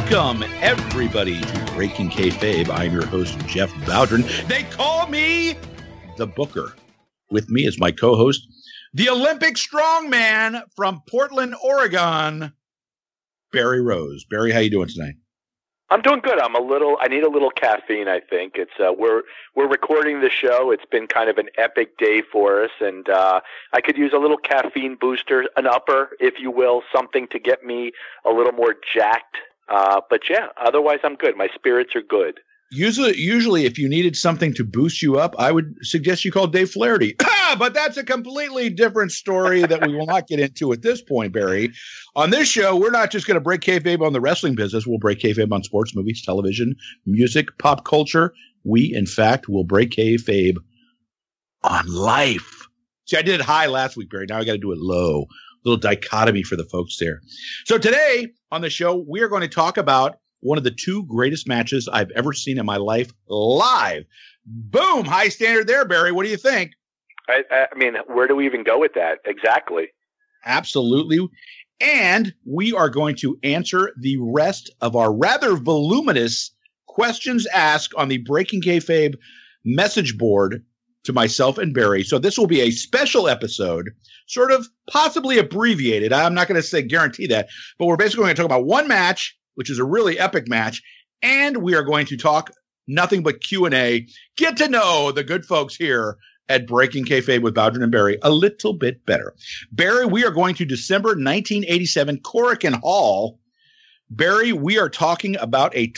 Welcome, everybody, to Breaking Kayfabe. I'm your host, Jeff Bowdren. They call me the Booker. With me is my co-host, the Olympic strongman from Portland, Oregon, Barry Rose. Barry, how you doing tonight? I'm doing good. I need a little caffeine, I think. It's we're recording the show. It's been kind of an epic day for us, and I could use a little caffeine booster, an upper, if you will, something to get me a little more jacked. But yeah, otherwise I'm good. My spirits are good. Usually, if you needed something to boost you up, I would suggest you call Dave Flaherty. But that's a completely different story that we will not get into at this point, Barry. On this show, we're not just going to break kayfabe on the wrestling business. We'll break kayfabe on sports, movies, television, music, pop culture. We, in fact, will break kayfabe on life. See, I did it high last week, Barry. Now I got to do it low. A little dichotomy for the folks there. So today on the show, we are going to talk about one of the two greatest matches I've ever seen in my life live. Boom! High standard there, Barry. What do you think? I mean, where do we even go with that? Exactly. Absolutely. And we are going to answer the rest of our rather voluminous questions asked on the Breaking Kayfabe message board to myself and Barry. So this will be a special episode, sort of possibly abbreviated. I'm not going to say guarantee that, but we're basically going to talk about one match, which is a really epic match, and we are going to talk nothing but Q&A, get to know the good folks here at Breaking Kayfabe with Bowdren and Barry a little bit better. Barry, we are going to December 1987 Korakuen Hall. Barry, we are talking about a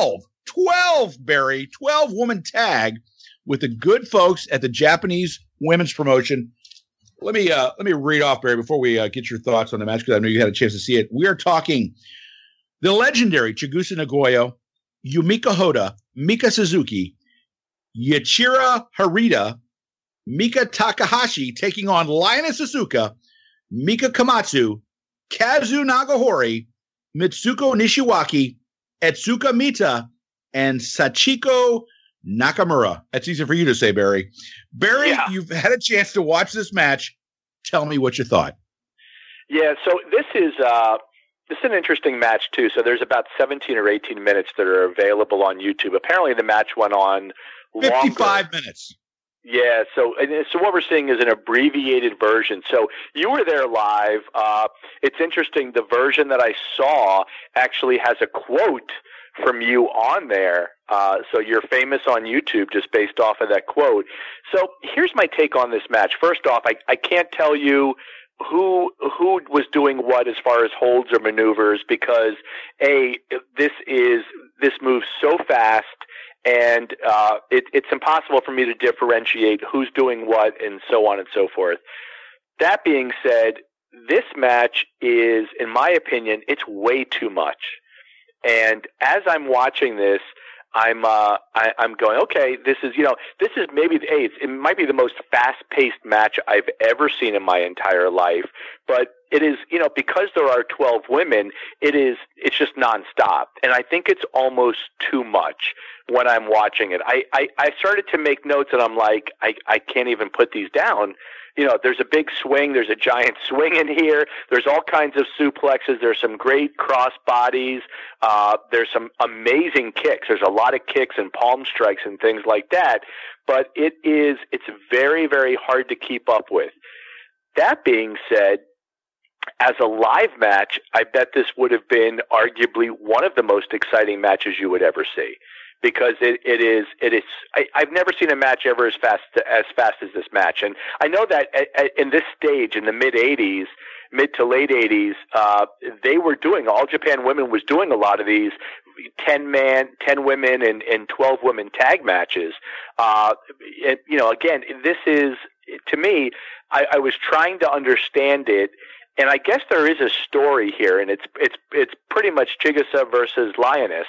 12-woman tag with the good folks at the Japanese women's promotion. Let me read off, Barry, before we get your thoughts on the match, because I know you had a chance to see it. We are talking the legendary Chigusa Nagoya, Yumiko Hoda, Mika Suzuki, Yachira Harita, Mika Takahashi taking on Lioness Asuka, Mika Komatsu, Kazu Nagahori, Mitsuko Nishiwaki, Etsuka Mita, and Sachiko Nakamura. That's easy for you to say, Barry. Barry, yeah. You've had a chance to watch this match. Tell me what you thought. Yeah, so this is an interesting match, too. So there's about 17 or 18 minutes that are available on YouTube. Apparently the match went on 55 minutes. Yeah, so what we're seeing is an abbreviated version. So you were there live. It's interesting. The version that I saw actually has a quote from you on there. So you're famous on YouTube just based off of that quote. So here's my take on this match. First off, I can't tell you who was doing what as far as holds or maneuvers, because this moves so fast, and it's impossible for me to differentiate who's doing what and so on and so forth. That being said, this match is, in my opinion, it's way too much. And as I'm watching this, I'm going, okay, this is maybe it might be the most fast-paced match I've ever seen in my entire life, but it is, because there are 12 women, it's just nonstop. And I think it's almost too much when I'm watching it. I started to make notes, and I'm like, I can't even put these down. There's a big swing. There's a giant swing in here. There's all kinds of suplexes. There's some great cross bodies. There's some amazing kicks. There's a lot of kicks and palm strikes and things like that. But it's very, very hard to keep up with. That being said, as a live match, I bet this would have been arguably one of the most exciting matches you would ever see. Because it is. I've never seen a match ever as fast as this match, and I know that in this stage in the mid to late 80s, they were doing, All Japan Women was doing a lot of these 10 women and 12 women tag matches. Again, this is, to me, I was trying to understand it. And I guess there is a story here, and it's pretty much Chigusa versus Lioness.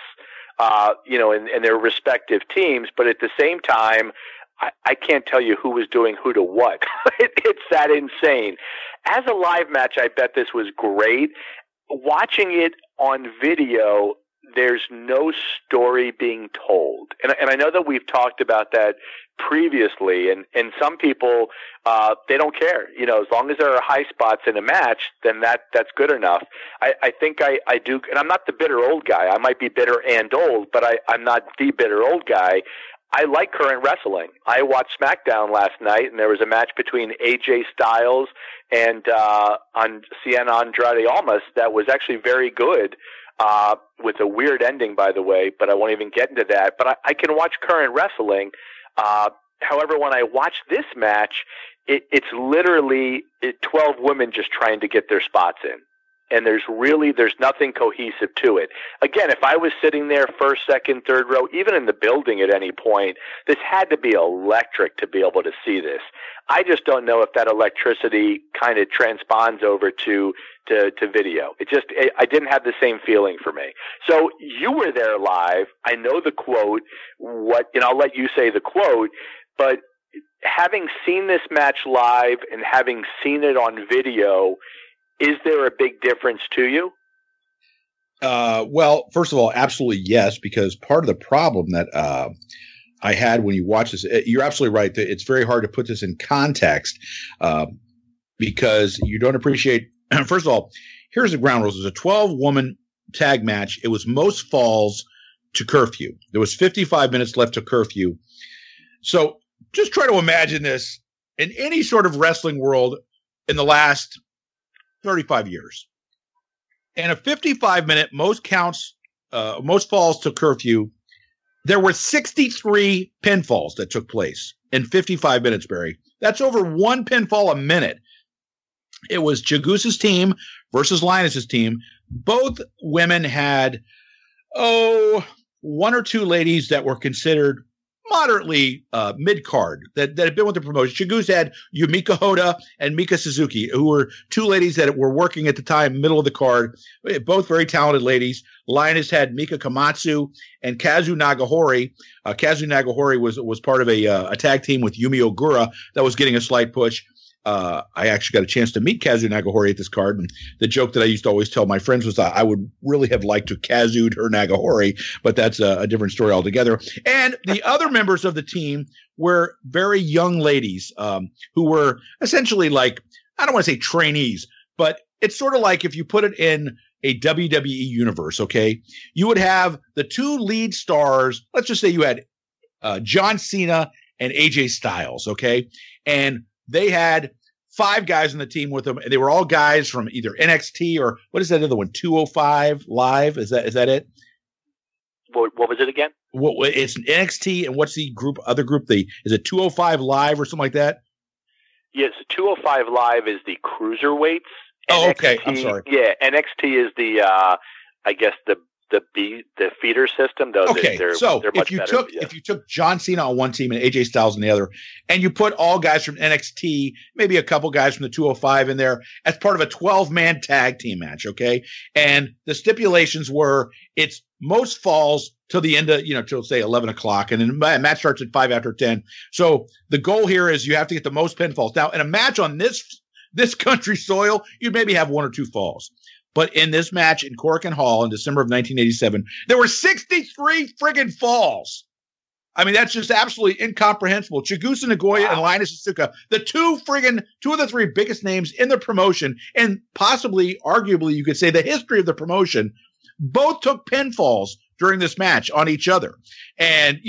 In their respective teams, but at the same time, I can't tell you who was doing who to what. It's that insane. As a live match, I bet this was great. Watching it on video, there's no story being told. And I know that we've talked about that previously, and some people, they don't care. As long as there are high spots in a match, then that's good enough. I think I do, and I'm not the bitter old guy. I might be bitter and old, but I'm not the bitter old guy. I like current wrestling. I watched SmackDown last night, and there was a match between AJ Styles and Cien Andrade Almas that was actually very good, with a weird ending, by the way, but I won't even get into that. But I can watch current wrestling. However, when I watch this match, it's literally 12 women just trying to get their spots in. And there's nothing cohesive to it. Again, if I was sitting there first, second, third row, even in the building at any point, this had to be electric to be able to see this. I just don't know if that electricity kind of transponds over to video. I didn't have the same feeling for me. So you were there live. I know the quote. I'll let you say the quote, but having seen this match live and having seen it on video, is there a big difference to you? Well, first of all, absolutely yes, because part of the problem that I had when you watch this, you're absolutely right. It's very hard to put this in context because you don't appreciate. First of all, here's the ground rules. It was a 12-woman tag match. It was most falls to curfew. There was 55 minutes left to curfew. So just try to imagine this in any sort of wrestling world in the last 35 years. And a 55-minute most falls to curfew, there were 63 pinfalls that took place in 55 minutes, Barry. That's over one pinfall a minute. It was Chigusa's team versus Linus's team. Both women had, one or two ladies that were considered moderately mid-card that had been with the promotion. Chigusa had Yumika Hoda and Mika Suzuki, who were two ladies that were working at the time, middle of the card, both very talented ladies. Linus had Mika Komatsu and Kazu Nagahori. Kazu Nagahori was part of a tag team with Yumi Ogura that was getting a slight push. I actually got a chance to meet Kazu Nagahori at this card, and the joke that I used to always tell my friends was I would really have liked to Kazu'd her Nagahori, but that's a different story altogether. And the other members of the team were very young ladies who were essentially like, I don't want to say trainees, but it's sort of like if you put it in a WWE universe, okay? You would have the two lead stars. Let's just say you had John Cena and AJ Styles, okay? And they had 5 guys on the team with them, and they were all guys from either NXT or what is that other one? 205 Live? Is that it? What was it again? It's NXT, and what's the other group? Is it 205 Live or something like that? Yes, 205 Live is the cruiserweights. Oh, okay. I'm sorry. Yeah, NXT is the I guess the feeder system. Though. Okay, they're if you took John Cena on one team and AJ Styles on the other, and you put all guys from NXT, maybe a couple guys from the 205 in there as part of a 12-man tag team match, okay? And the stipulations were it's most falls till the end of, till say 11 o'clock, and then the match starts at 5 after 10. So the goal here is you have to get the most pinfalls. Now, in a match on this country soil, you'd maybe have 1 or 2 falls. But in this match in Korakuen Hall in December of 1987, there were 63 friggin' falls. I mean, that's just absolutely incomprehensible. Chigusa Nagoya and Linus Asuka, two of the 3 biggest names in the promotion, and possibly, arguably, you could say the history of the promotion, both took pinfalls during this match on each other. And,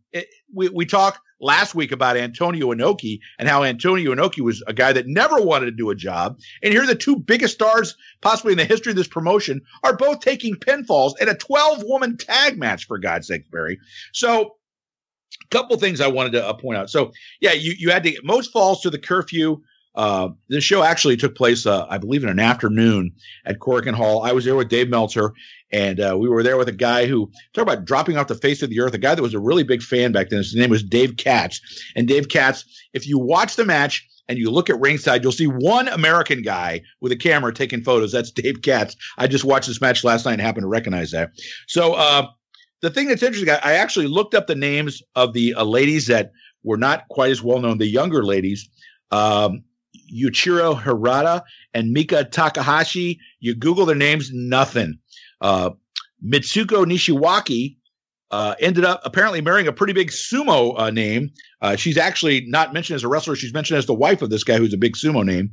we talked last week about Antonio Inoki and how Antonio Inoki was a guy that never wanted to do a job. And here the 2 biggest stars possibly in the history of this promotion are both taking pinfalls in a 12-woman tag match, for God's sake, Barry. So a couple things I wanted to point out. So, yeah, you had to get most falls to the curfew. The show actually took place, I believe, in an afternoon at Korakuen Hall. I was there with Dave Meltzer, and we were there with a guy who, talk about dropping off the face of the earth, a guy that was a really big fan back then. His name was Dave Katz. And Dave Katz, if you watch the match and you look at ringside, you'll see one American guy with a camera taking photos. That's Dave Katz. I just watched this match last night and happened to recognize that. So the thing that's interesting, I actually looked up the names of the ladies that were not quite as well known, the younger ladies. Yuichiro Hirata and Mika Takahashi. You Google their names, nothing. Mitsuko Nishiwaki ended up apparently marrying a pretty big sumo name. She's actually not mentioned as a wrestler. She's mentioned as the wife of this guy who's a big sumo name.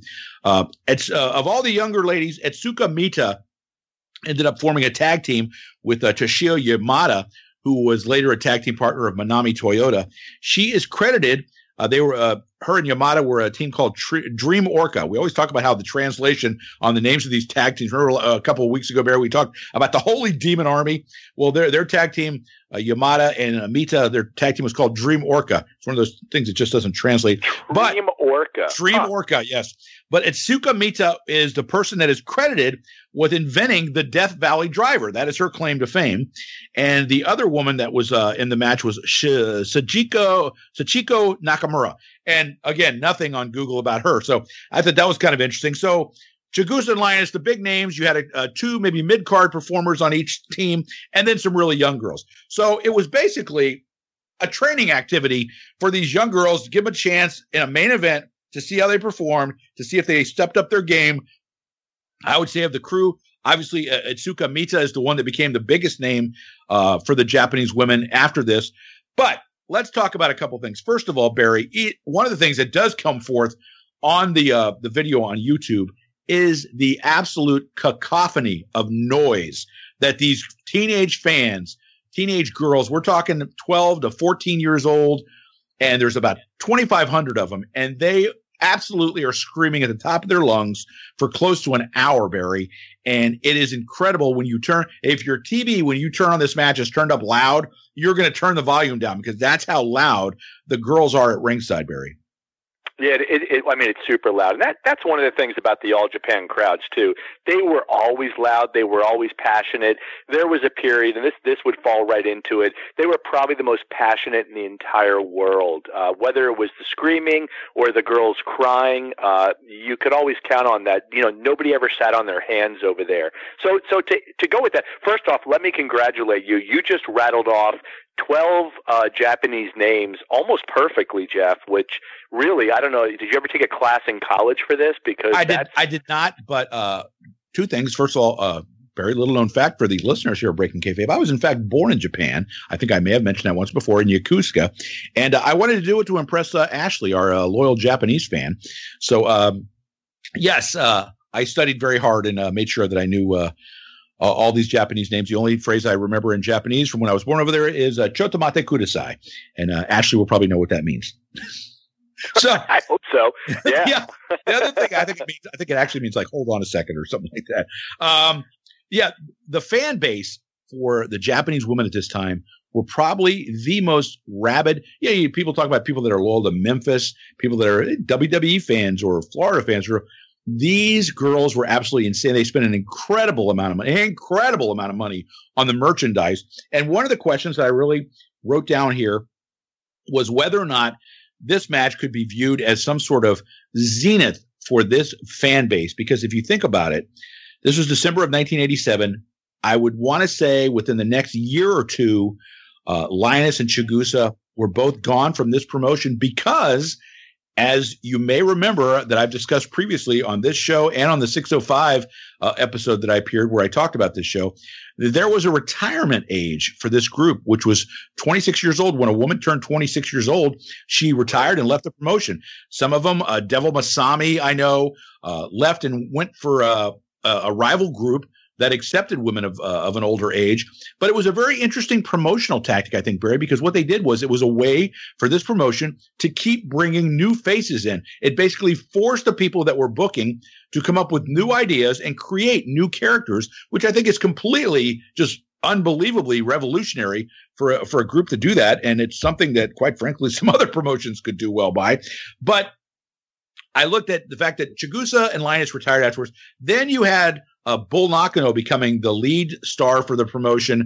Of all the younger ladies, Etsuka Mita ended up forming a tag team with Toshio Yamada, who was later a tag team partner of Manami Toyota. She is credited. Her and Yamada were a team called Dream Orca. We always talk about how the translation on the names of these tag teams. Remember a couple of weeks ago, Barry, we talked about the Holy Demon Army. Well, their tag team, Yamada and Mita, their tag team was called Dream Orca. It's one of those things that just doesn't translate. Dream Orca. Dream Orca, yes. But Etsuka Mita is the person that is credited with inventing the Death Valley Driver. That is her claim to fame. And the other woman that was in the match was Sachiko Nakamura. And again, nothing on Google about her. So I thought that was kind of interesting. So Chigusa and Lioness, the big names, you had two maybe mid-card performers on each team, and then some really young girls. So it was basically a training activity for these young girls to give them a chance in a main event to see how they performed, to see if they stepped up their game. I would say of the crew, obviously Etsuka Mita is the one that became the biggest name for the Japanese women after this. But let's talk about a couple things. First of all, Barry, one of the things that does come forth on the video on YouTube is the absolute cacophony of noise that these teenage fans, teenage girls, we're talking 12 to 14 years old, and there's about 2,500 of them, and they absolutely are screaming at the top of their lungs for close to an hour, Barry. And it is incredible when if your TV, when you turn on this match, is turned up loud, you're going to turn the volume down because that's how loud the girls are at ringside, Barry. Yeah, I mean, it's super loud. And that's one of the things about the All Japan crowds, too. They were always loud. They were always passionate. There was a period, and this would fall right into it, they were probably the most passionate in the entire world. Whether it was the screaming or the girls crying, you could always count on that. You know, nobody ever sat on their hands over there. So to go with that, first off, let me congratulate you. You just rattled off 12 Japanese names almost perfectly, Jeff, which really, I don't know, did you ever take a class in college for this? Because I did not, but two things. First of all, very little known fact for the listeners here at Breaking Kayfabe. I was in fact born in Japan. I think I may have mentioned that once before, in Yokosuka. And I wanted to do it to impress Ashley, our loyal Japanese fan. So yes, I studied very hard and made sure that I knew all these Japanese names. The only phrase I remember in Japanese from when I was born over there is "chotomate kudasai," and Ashley will probably know what that means. So I hope so. Yeah. Yeah. The other thing I think it actually means like hold on a second or something like that. Yeah, the fan base for the Japanese women at this time were probably the most rabid. Yeah, people talk about people that are loyal to Memphis, people that are WWE fans or Florida fans. These girls were absolutely insane. They spent an incredible amount of money on the merchandise. And one of the questions that I really wrote down here was whether or not this match could be viewed as some sort of zenith for this fan base. Because if you think about it, this was December of 1987. I would want to say within the next year or two, Lioness and Chigusa were both gone from this promotion because, as you may remember, that I've discussed previously on this show and on the 605 episode that I appeared where I talked about this show, there was a retirement age for this group, which was 26 years old. When a woman turned 26 years old, she retired and left the promotion. Some of them, Devil Masami, I know, left and went for a rival group that accepted women of an older age. But it was a very interesting promotional tactic, I think, Barry, because what they did was it was a way for this promotion to keep bringing new faces in. It basically forced the people that were booking to come up with new ideas and create new characters, which I think is completely just unbelievably revolutionary for a group to do that. And it's something that, quite frankly, some other promotions could do well by. But I looked at the fact that Chigusa and Lioness retired afterwards. Then you had Bull Nakano becoming the lead star for the promotion.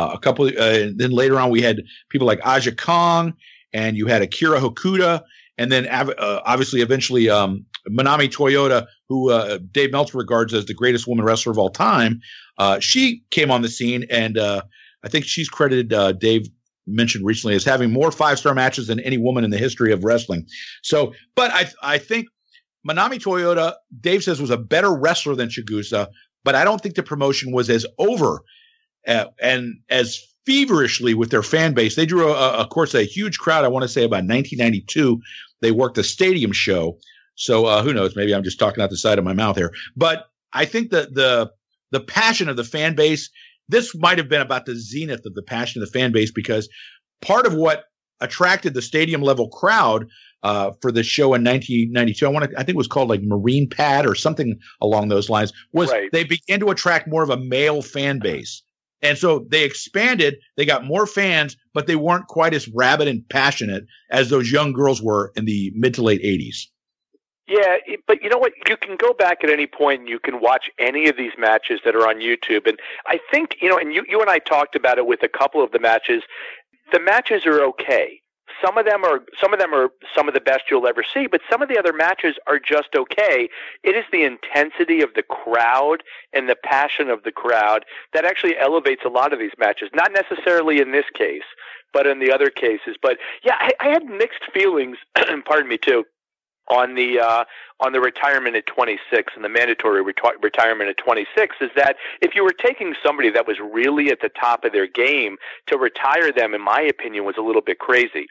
Then later on, we had people like Aja Kong, and you had Akira Hokuda, and then obviously eventually Manami Toyota, who Dave Meltzer regards as the greatest woman wrestler of all time. She came on the scene, and I think she's credited, Dave mentioned recently, as having more 5-star matches than any woman in the history of wrestling. So, but I think Manami Toyota, Dave says, was a better wrestler than Chigusa, but I don't think the promotion was as over and as feverishly with their fan base. They drew, of course, a huge crowd. I want to say about 1992. They worked a stadium show. So who knows? Maybe I'm just talking out the side of my mouth here. But I think that the passion of the fan base, this might have been about the zenith of the passion of the fan base, because part of what attracted the stadium level crowd for the show in 1992, I think it was called like Marine Pad or something along those lines, was They began to attract more of a male fan base. And so they expanded, they got more fans, but they weren't quite as rabid and passionate as those young girls were in the mid to late 80s. Yeah, but you know what? You can go back at any point and you can watch any of these matches that are on YouTube. And I think, and you and I talked about it with a couple of the matches. The matches are okay. Some of them are some of the best you'll ever see, but some of the other matches are just okay. It is the intensity of the crowd and the passion of the crowd that actually elevates a lot of these matches. Not necessarily in this case, but in the other cases. But yeah, I had mixed feelings, pardon me too, on the retirement at 26 and the mandatory retirement at 26, is that if you were taking somebody that was really at the top of their game, to retire them, in my opinion, was a little bit crazy.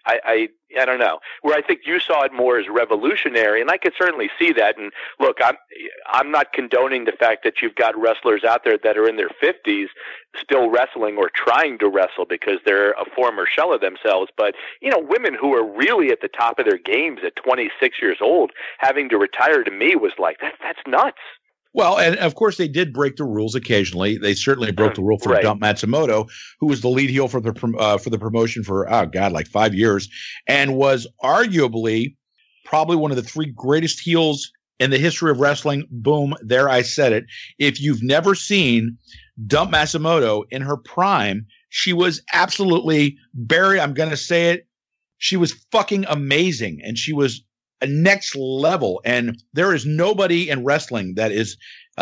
I don't know. Where I think you saw it more as revolutionary, and I could certainly see that. And look, I'm not condoning the fact that you've got wrestlers out there that are in their 50s still wrestling or trying to wrestle because they're a former shell of themselves. But, women who are really at the top of their games at 26 years old, having to retire, to me was like, that's nuts. Well, and of course they did break the rules occasionally. They certainly broke the rule for Dump Matsumoto, who was the lead heel for the promotion for like 5 years, and was arguably probably one of the three greatest heels in the history of wrestling. Boom, there I said it. If you've never seen Dump Matsumoto in her prime, she was absolutely, Barry, I'm going to say it, she was fucking amazing, and she was a next level. And there is nobody in wrestling that is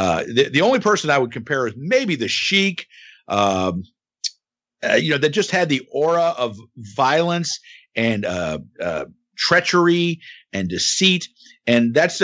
the only person I would compare is maybe the Sheik, that just had the aura of violence and treachery and deceit. And that's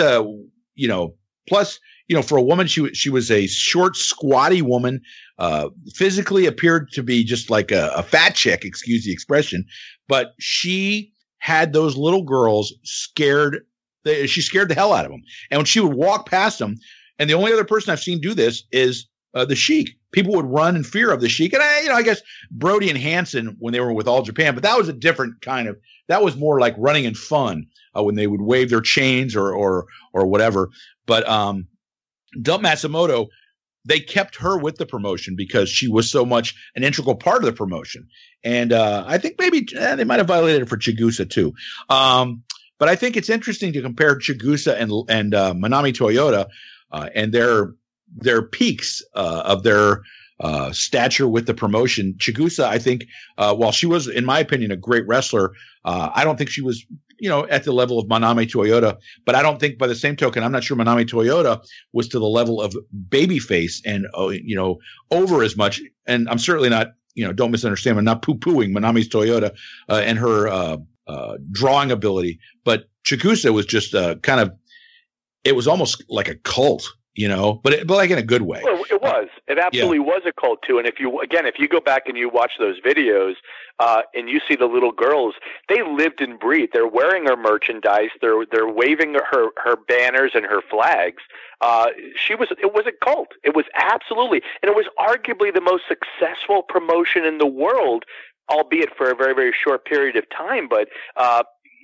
plus, for a woman, she was a short, squatty woman, physically appeared to be just like a fat chick, excuse the expression, but she had those little girls scared. She scared the hell out of them. And when she would walk past them, and the only other person I've seen do this is the Sheik. People would run in fear of the Sheik. And I guess Brody and Hansen when they were with All Japan, but that was a different kind of, that was more like running in fun when they would wave their chains or whatever. But Dump Matsumoto, they kept her with the promotion because she was so much an integral part of the promotion. And I think maybe they might have violated it for Chigusa too. But I think it's interesting to compare Chigusa and Manami Toyota and their peaks of their stature with the promotion. Chigusa, I think, while she was, in my opinion, a great wrestler, I don't think she was, at the level of Manami Toyota. But I don't think, by the same token, I'm not sure Manami Toyota was to the level of babyface and, over as much. And I'm certainly not, don't misunderstand, I'm not poo-pooing Manami Toyota and her drawing ability. But Chigusa was just kind of, it was almost like a cult. But like in a good way. Well, it was. It absolutely was a cult too. And if you go back and you watch those videos, and you see the little girls, they lived and breathed. They're wearing her merchandise. They're waving her banners and her flags. It was a cult. It was absolutely, and it was arguably the most successful promotion in the world, albeit for a very, very short period of time. But I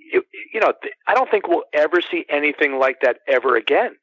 don't think we'll ever see anything like that ever again.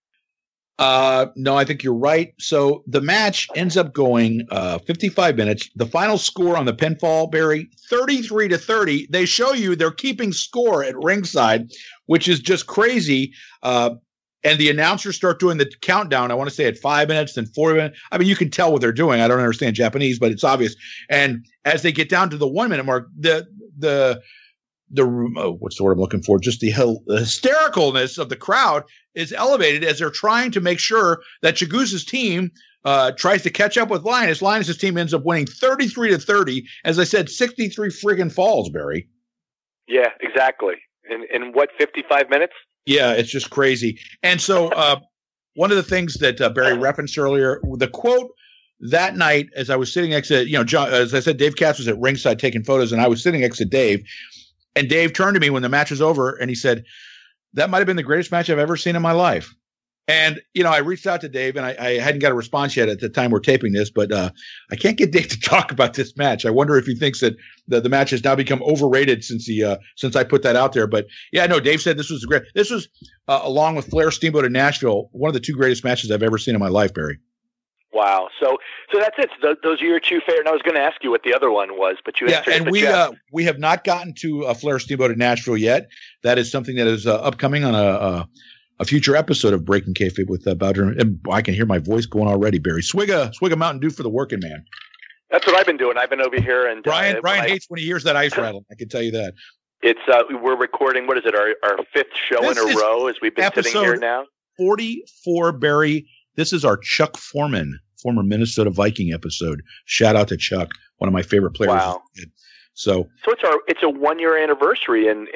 No, I think you're right. So the match ends up going 55 minutes. The final score on the pinfall, Barry, 33-30. They show you they're keeping score at ringside, which is just crazy. And the announcers start doing the countdown. I want to say at 5 minutes, then 4 minutes. I mean, you can tell what they're doing. I don't understand Japanese, but it's obvious. And as they get down to the 1 minute mark, the what's the word I'm looking for? Just the hystericalness of the crowd is elevated as they're trying to make sure that Chigusa's team tries to catch up with Linus. Linus's team ends up winning 33-30. As I said, 63 friggin' falls, Barry. Yeah, exactly. In what, 55 minutes? Yeah, it's just crazy. And so one of the things that Barry referenced earlier, the quote that night, as I was sitting next to, John, as I said, Dave Katz was at ringside taking photos, and I was sitting next to Dave. And Dave turned to me when the match was over, and he said, "That might have been the greatest match I've ever seen in my life." And, I reached out to Dave, and I hadn't got a response yet at the time we're taping this, but I can't get Dave to talk about this match. I wonder if he thinks that the match has now become overrated since I put that out there. But, yeah, no, Dave said this was great. This was, along with Flair Steamboat in Nashville, one of the two greatest matches I've ever seen in my life, Barry. Wow. So that's it. So those are your two favorite. And I was going to ask you what the other one was, but you answered it. And we have not gotten to Flair Steamboat in Nashville yet. That is something that is upcoming on a future episode of Breaking Kayfabe with Bowdner. And I can hear my voice going already, Barry. Swig a Mountain Dew for the working man. That's what I've been doing. I've been over here, and Brian hates when he hears that ice rattle. I can tell you that. It's we're recording. What is it? Our fifth show in a row as we've been sitting here now. 44, Barry. This is our Chuck Foreman, former Minnesota Viking episode. Shout out to Chuck, one of my favorite players. Wow. So it's a 1 year anniversary and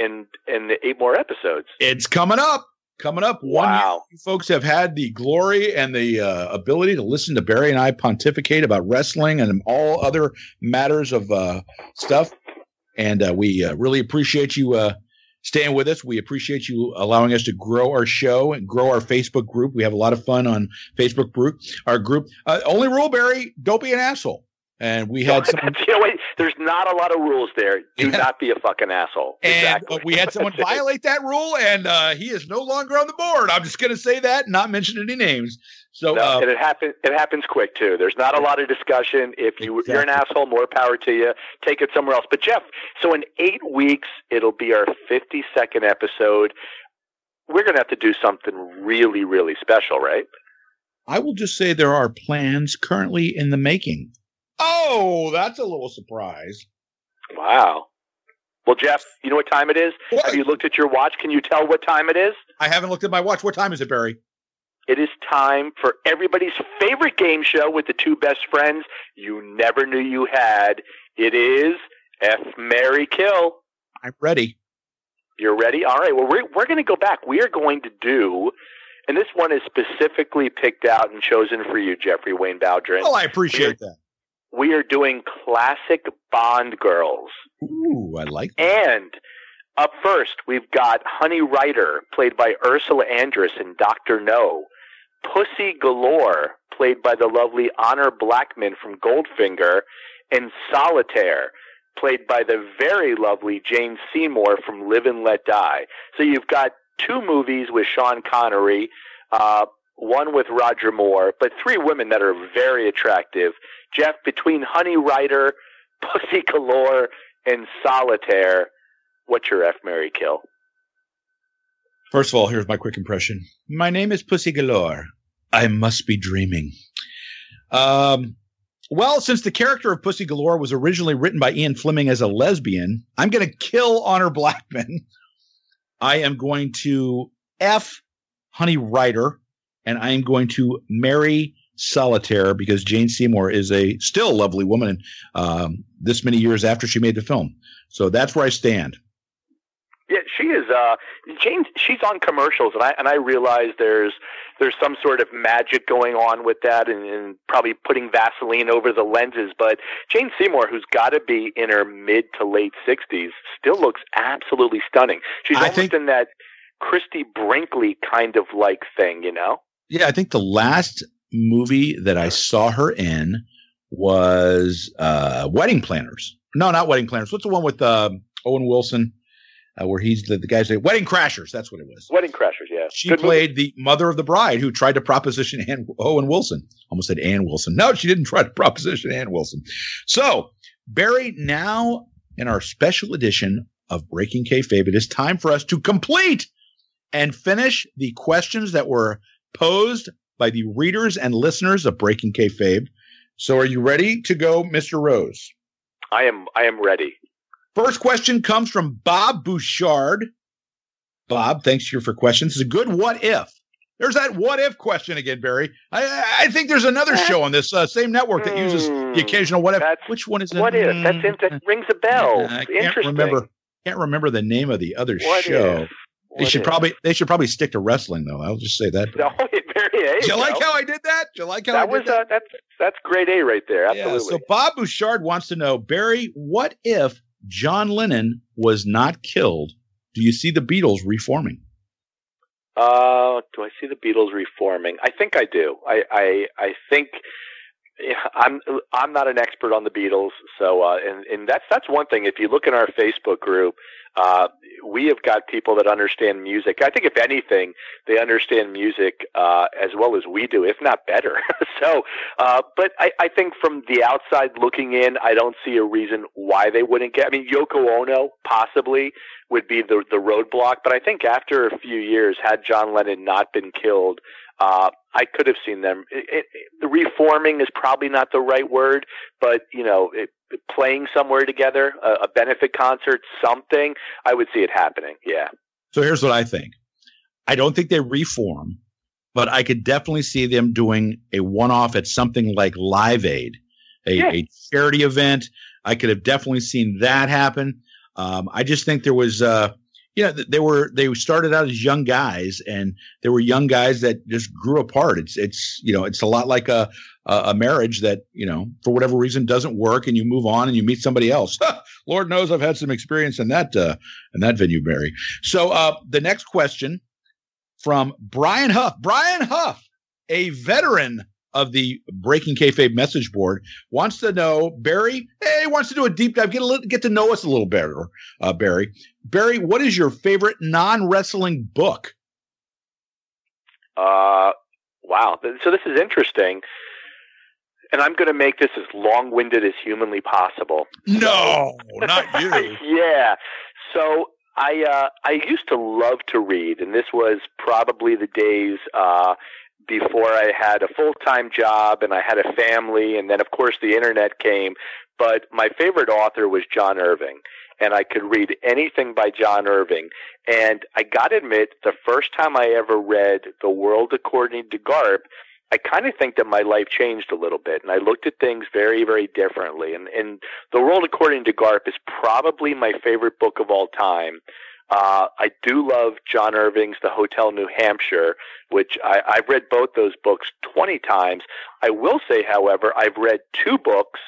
8 more episodes. It's coming up. Wow. 1 year, you folks have had the glory and the ability to listen to Barry and I pontificate about wrestling and all other matters of stuff. And we really appreciate you staying with us. We appreciate you allowing us to grow our show and grow our Facebook group. We have a lot of fun on Facebook group. Our group. Only rule, Barry, don't be an asshole. And we had someone. There's not a lot of rules there. Do not be a fucking asshole. Exactly. And we had someone violate that rule, and he is no longer on the board. I'm just going to say that, not mention any names. So, and it happens quick too. There's not a lot of discussion. If you're an asshole, more power to you. Take it somewhere else. But Jeff, so in 8 weeks, it'll be our 52nd episode. We're going to have to do something really, really special, right? I will just say there are plans currently in the making. Oh, that's a little surprise. Wow. Well, Jeff, you know what time it is? What? Have you looked at your watch? Can you tell what time it is? I haven't looked at my watch. What time is it, Barry? It is time for everybody's favorite game show with the two best friends you never knew you had. It is F, Marry, Kill. I'm ready. You're ready? All right. Well, we're going to go back. We are going to do, and this one is specifically picked out and chosen for you, Jeffrey Wayne Bowdren. Oh, I appreciate that. We are doing classic Bond girls. Ooh, I like that. And up first, we've got Honey Ryder, played by Ursula Andress in Dr. No. Pussy Galore, played by the lovely Honor Blackman from Goldfinger. And Solitaire, played by the very lovely Jane Seymour from Live and Let Die. So you've got 2 movies with Sean Connery, one with Roger Moore, but 3 women that are very attractive. Jeff, between Honey Ryder, Pussy Galore, and Solitaire, what's your F, Marry, Kill? First of all, here's my quick impression. My name is Pussy Galore. I must be dreaming. Well, since the character of Pussy Galore was originally written by Ian Fleming as a lesbian, I'm going to kill Honor Blackman. I am going to F Honey Ryder, and I am going to marry Solitaire because Jane Seymour is a still lovely woman this many years after she made the film. So that's where I stand. Yeah, she is. Jane. She's on commercials, and I realize there's some sort of magic going on with that, and probably putting Vaseline over the lenses. But Jane Seymour, who's got to be in her mid to late 60s, still looks absolutely stunning. She's almost in that Christy Brinkley kind of like thing, you know? Yeah, I think the last movie that I saw her in was Wedding Planners. No, not Wedding Planners. What's the one with Owen Wilson? Where he's the guy's name? Wedding Crashers. That's what it was. Wedding Crashers, yeah. She played the mother of the bride who tried to proposition Owen Wilson. Almost said Ann Wilson. No, she didn't try to proposition Ann Wilson. So, Barry, now in our special edition of Breaking Kayfabe, it is time for us to complete and finish the questions that were posed by the readers and listeners of Breaking Kayfabe. So, are you ready to go, Mr. Rose? I am ready. First question comes from Bob Bouchard. Bob, thanks for questions. It's a good what if. There's that what if question again, Barry. I think there's another show on this same network that uses the occasional what if. Which one is it? What if? That rings a bell. I can't remember the name of the other show. They should probably stick to wrestling, though. I'll just say that. No, Do you like how I did that? Do you like how I did that? That's grade A right there. Absolutely. Yeah, so Bob Bouchard wants to know, Barry, what if John Lennon was not killed? Do you see the Beatles reforming? Do I see the Beatles reforming? I think I do. I think I'm not an expert on the Beatles, so and that's one thing. If you look in our Facebook group, we have got people that understand music. I think if anything, they understand music as well as we do, if not better. So, but I think from the outside looking in, I don't see a reason why they wouldn't get. I mean, Yoko Ono possibly would be the roadblock, but I think after a few years, had John Lennon not been killed, I could have seen them. The reforming is probably not the right word, but playing somewhere together, a benefit concert, something, I would see it happening. Yeah. So here's what I think. I don't think they reform, but I could definitely see them doing a one-off at something like Live Aid, a charity event. I could have definitely seen that happen. I just think there was, they started out as young guys, and there were young guys that just grew apart. It's a lot like a marriage that, for whatever reason doesn't work, and you move on and you meet somebody else. Lord knows I've had some experience in that venue, Barry. So the next question from Brian Huff. Brian Huff, a veteran of the Breaking Kayfabe message board, wants to know, Barry, wants to do a deep dive, get to know us a little better, Barry. Barry, what is your favorite non-wrestling book? Wow. So this is interesting, and I'm going to make this as long-winded as humanly possible. No, not you. Yeah. So I used to love to read, and this was probably the days before I had a full-time job and I had a family, and then of course the internet came. But my favorite author was John Irving, and I could read anything by John Irving. And I got to admit, the first time I ever read The World According to Garp, I kind of think that my life changed a little bit, and I looked at things very, very differently. And The World According to Garp is probably my favorite book of all time. I do love John Irving's The Hotel New Hampshire, which I've read both those books 20 times. I will say, however, I've read two books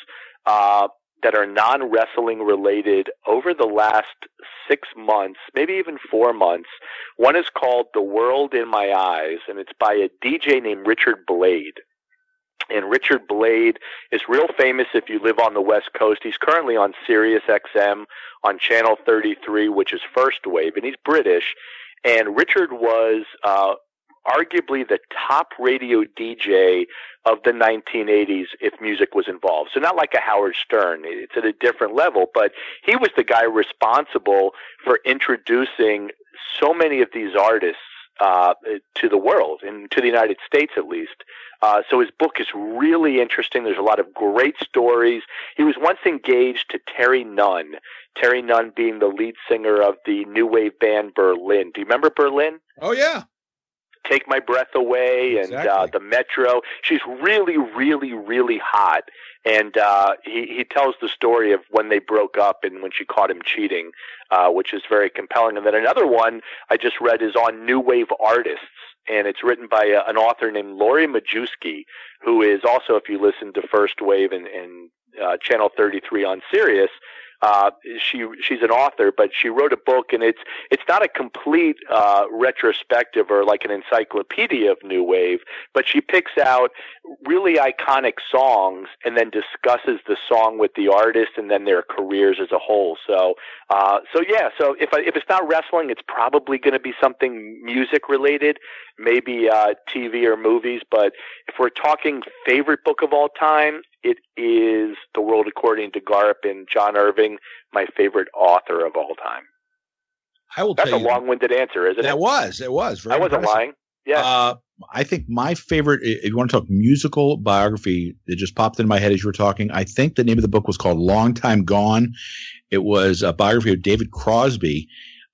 that are non-wrestling related over the last 6 months, maybe even 4 months. One is called The World in My Eyes, and it's by a DJ named Richard Blade. And Richard Blade is real famous if you live on the West Coast. He's currently on Sirius XM on Channel 33, which is First Wave, and he's British. And Richard was arguably the top radio DJ of the 1980s if music was involved. So not like a Howard Stern. It's at a different level, but he was the guy responsible for introducing so many of these artists to the world, and to the United States at least. So his book is really interesting. There's a lot of great stories. He was once engaged to Terry Nunn, Terry Nunn being the lead singer of the new wave band Berlin. Do you remember Berlin? Oh, yeah. Take My Breath Away and exactly. The Metro. She's really, really, really hot. And he tells the story of when they broke up and when she caught him cheating, which is very compelling. And then another one I just read is on new wave artists, and it's written by an author named Lori Majewski, who is also, if you listen to First Wave and Channel 33 on Sirius, she's an author, but she wrote a book, and it's not a complete retrospective or like an encyclopedia of new wave, but she picks out really iconic songs and then discusses the song with the artist and then their careers as a whole. So if it's not wrestling, it's probably going to be something music related, maybe TV or movies. But if we're talking favorite book of all time, it is The World According to Garp, and John Irving, my favorite author of all time. I will. That's tell a you, long-winded answer, isn't it? It was. Very I wasn't impressive. lying. Yeah. I think my favorite, if you want to talk musical biography, that just popped in my head as you were talking, I think the name of the book was called Long Time Gone. It was a biography of David Crosby.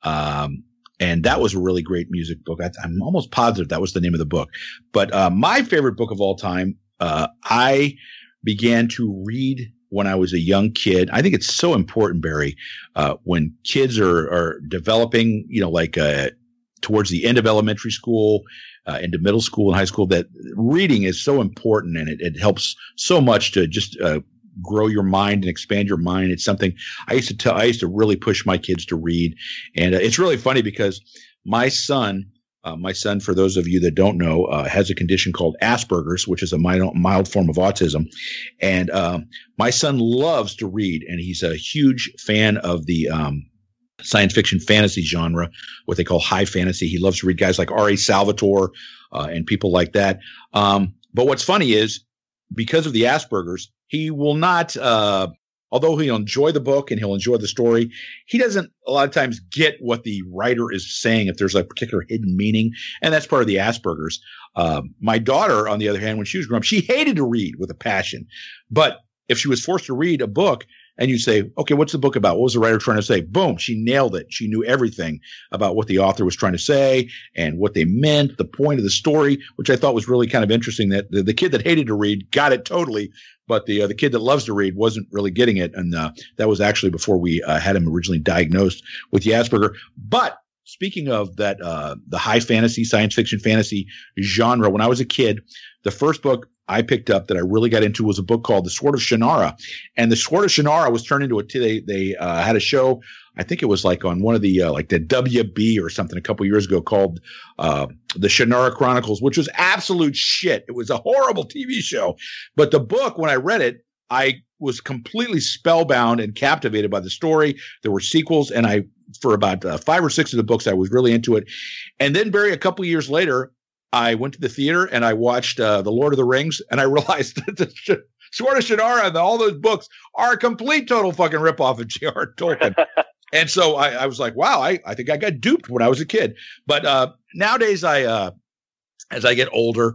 And that was a really great music book. I'm almost positive that was the name of the book. But my favorite book of all time, I began to read when I was a young kid. I think it's so important, Barry, when kids are developing, towards the end of elementary school, into middle school and high school, that reading is so important, and it helps so much to just grow your mind and expand your mind. It's something I used to really push my kids to read. And it's really funny because my son, for those of you that don't know, has a condition called Asperger's, which is a mild form of autism. And my son loves to read, and he's a huge fan of the science fiction fantasy genre, what they call high fantasy. He loves to read guys like R.A. Salvatore and people like that. But what's funny is, because of the Asperger's, he will not, although he'll enjoy the book and he'll enjoy the story, he doesn't a lot of times get what the writer is saying if there's a particular hidden meaning. And that's part of the Asperger's. My daughter, on the other hand, when she was growing up, she hated to read with a passion. But if she was forced to read a book, and you say, okay, what's the book about? What was the writer trying to say? Boom, she nailed it. She knew everything about what the author was trying to say and what they meant, the point of the story, which I thought was really kind of interesting, that the kid that hated to read got it totally, but the kid that loves to read wasn't really getting it. And that was actually before we had him originally diagnosed with the Asperger. But speaking of that, the high fantasy, science fiction fantasy genre, when I was a kid, the first book I picked up that I really got into was a book called The Sword of Shannara. And The Sword of Shannara was turned into they had a show, I think it was like on one of the like the WB or something a couple years ago, called The Shannara Chronicles, which was absolute shit. It was a horrible TV show. But the book, when I read it, I was completely spellbound and captivated by the story. There were sequels, and for about 5 or 6 of the books, I was really into it. And then, Barry, a couple of years later, I went to the theater and I watched The Lord of the Rings, and I realized that the Sword of Shannara and all those books are a complete total fucking ripoff of J.R. Tolkien. And so I was like, wow, I think I got duped when I was a kid. But nowadays, as I get older,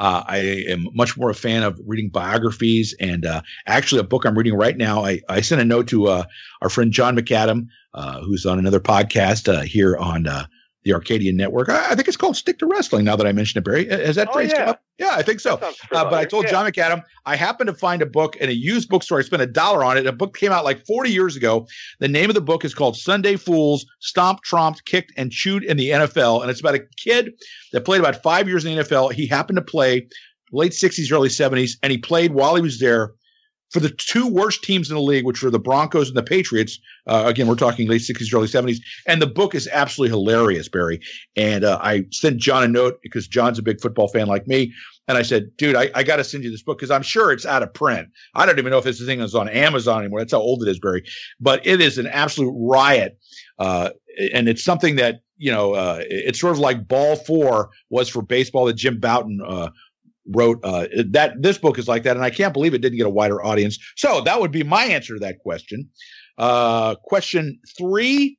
I am much more a fan of reading biographies, and actually a book I'm reading right now. I sent a note to our friend John McAdam, who's on another podcast here on the Arcadian Network. I think it's called Stick to Wrestling, now that I mentioned it, Barry. Has that phrase come up? Yeah, I think so. But I told John McAdam, I happened to find a book in a used bookstore. I spent $1 on it. A book came out like 40 years ago. The name of the book is called Sunday Fools, Stomped, Tromped, Kicked, and Chewed in the NFL. And it's about a kid that played about 5 years in the NFL. He happened to play late 60s, early 70s, and he played while he was there for the 2 worst teams in the league, which were the Broncos and the Patriots. Again, we're talking late 60s, early 70s. And the book is absolutely hilarious, Barry. And I sent John a note because John's a big football fan like me. And I said, dude, I got to send you this book because I'm sure it's out of print. I don't even know if this thing is on Amazon anymore. That's how old it is, Barry. But it is an absolute riot. And it's something that, it's sort of like Ball 4 was for baseball that Jim Bouton wrote. That this book is like that, and I can't believe it didn't get a wider audience. So that would be my answer to that question. Question 3,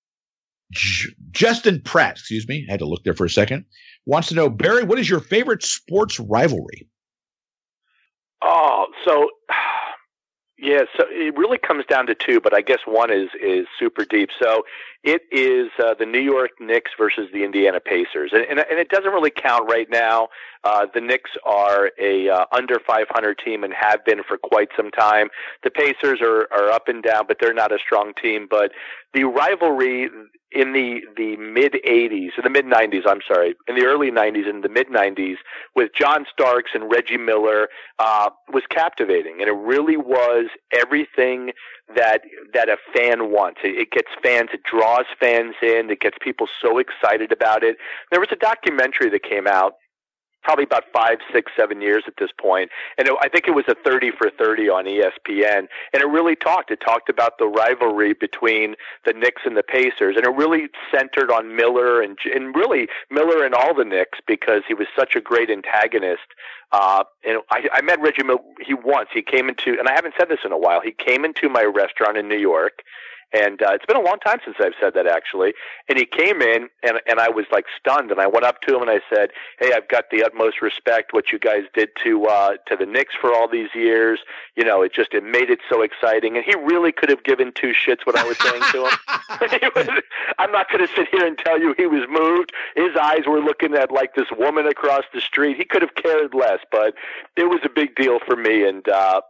Justin Pratt, excuse me, I had to look there for a second, wants to know, Barry, what is your favorite sports rivalry? Oh, so yeah, so it really comes down to 2, but I guess one is super deep. So it is the New York Knicks versus the Indiana Pacers, and it doesn't really count right now. The Knicks are a under 500 team and have been for quite some time. The Pacers are up and down, but they're not a strong team. But the rivalry in the mid-'80s, in the mid-'90s, I'm sorry, in the early '90s and the mid-'90s with John Starks and Reggie Miller was captivating, and it really was everything that a fan wants. It gets fans, it draws fans in, it gets people so excited about it. There was a documentary that came out probably about 5, 6, 7 years at this point. And I think it was a 30 for 30 on ESPN. And it really talked about the rivalry between the Knicks and the Pacers. And it really centered on Miller and really Miller and all the Knicks because he was such a great antagonist. And I met Reggie Miller he came into, and I haven't said this in a while, he came into my restaurant in New York. And it's been a long time since I've said that, actually. And he came in, and I was like stunned. And I went up to him and I said, "Hey, I've got the utmost respect what you guys did to the Knicks for all these years. It made it so exciting." And he really could have given 2 shits what I was saying to him. I'm not going to sit here and tell you he was moved. His eyes were looking at like this woman across the street. He could have cared less, but it was a big deal for me. And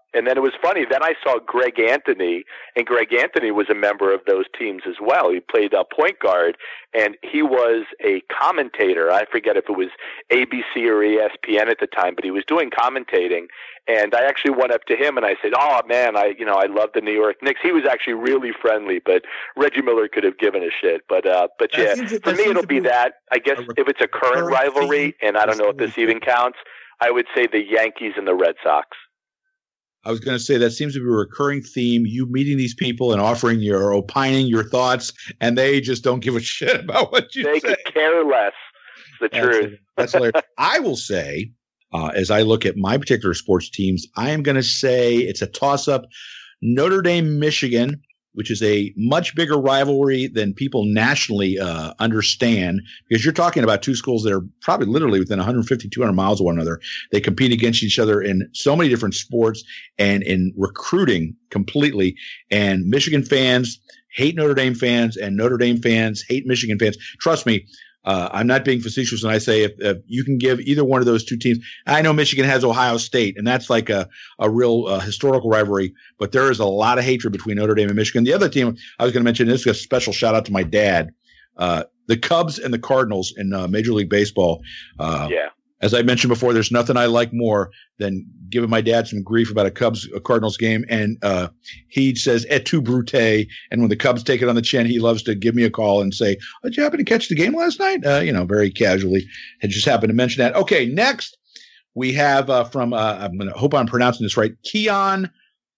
And then it was funny. Then I saw Greg Anthony, and Greg Anthony was a member of those teams as well. He played point guard, and he was a commentator. I forget if it was ABC or ESPN at the time, but he was doing commentating. And I actually went up to him and I said, "Oh man, I love the New York Knicks." He was actually really friendly, but Reggie Miller could have given a shit. But yeah, for me it'll be that. I guess if it's a current rivalry, and I don't know if this even counts, I would say the Yankees and the Red Sox. I was going to say that seems to be a recurring theme. You meeting these people and offering your opining, your thoughts, and they just don't give a shit about what you say. They could care less. It's the truth. That's hilarious. I will say, as I look at my particular sports teams, I am going to say it's a toss-up. Notre Dame, Michigan, which is a much bigger rivalry than people nationally understand, because you're talking about two schools that are probably literally within 150, 200 miles of one another. They compete against each other in so many different sports and in recruiting completely. And Michigan fans hate Notre Dame fans, and Notre Dame fans hate Michigan fans. Trust me, I'm not being facetious when I say if you can give either one of those two teams. I know Michigan has Ohio State, and that's like a real historical rivalry, but there is a lot of hatred between Notre Dame and Michigan. The other team I was going to mention, this is a special shout out to my dad, the Cubs and the Cardinals in Major League Baseball. As I mentioned before, there's nothing I like more than giving my dad some grief about a Cardinals game. And he says, "Et tu, Brute." And when the Cubs take it on the chin, he loves to give me a call and say, "Did you happen to catch the game last night?" Very casually. Had just happened to mention that. Okay, next we have from, I'm going to hope I'm pronouncing this right, Keon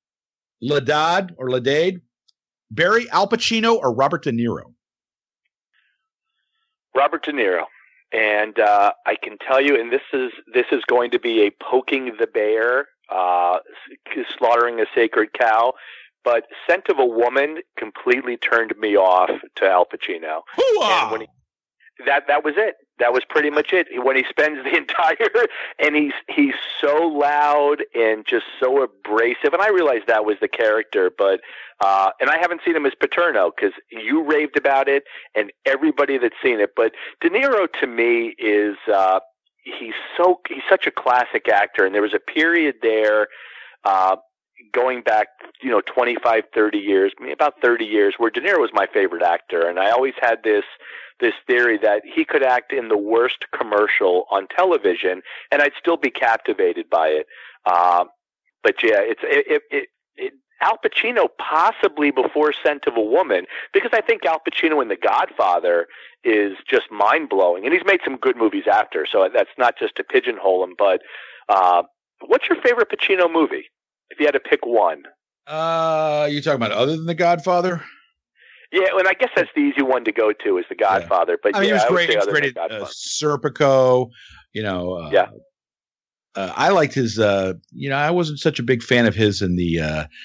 Ledade, Barry, Al Pacino, or Robert De Niro? Robert De Niro. And I can tell you, and this is going to be a poking the bear, slaughtering a sacred cow, but Scent of a Woman completely turned me off to Al Pacino. Hoo-ah! And when that was it. That was pretty much it. When he spends the entire, and he's so loud and just so abrasive, and I realized that was the character, but and I haven't seen him as Paterno because you raved about it, and everybody that's seen it. But De Niro to me is he's such a classic actor, and there was a period there. Going back, 25, 30 years, about 30 years, where De Niro was my favorite actor. And I always had this theory that he could act in the worst commercial on television and I'd still be captivated by it. But yeah, Al Pacino possibly before Scent of a Woman, because I think Al Pacino in The Godfather is just mind-blowing. And he's made some good movies after, so that's not just to pigeonhole him. But what's your favorite Pacino movie? If you had to pick one. You talking about other than The Godfather? Yeah, and I guess that's the easy one to go to is The Godfather. Yeah. But he was great. He was great at Serpico. I liked his. I wasn't such a big fan of his in the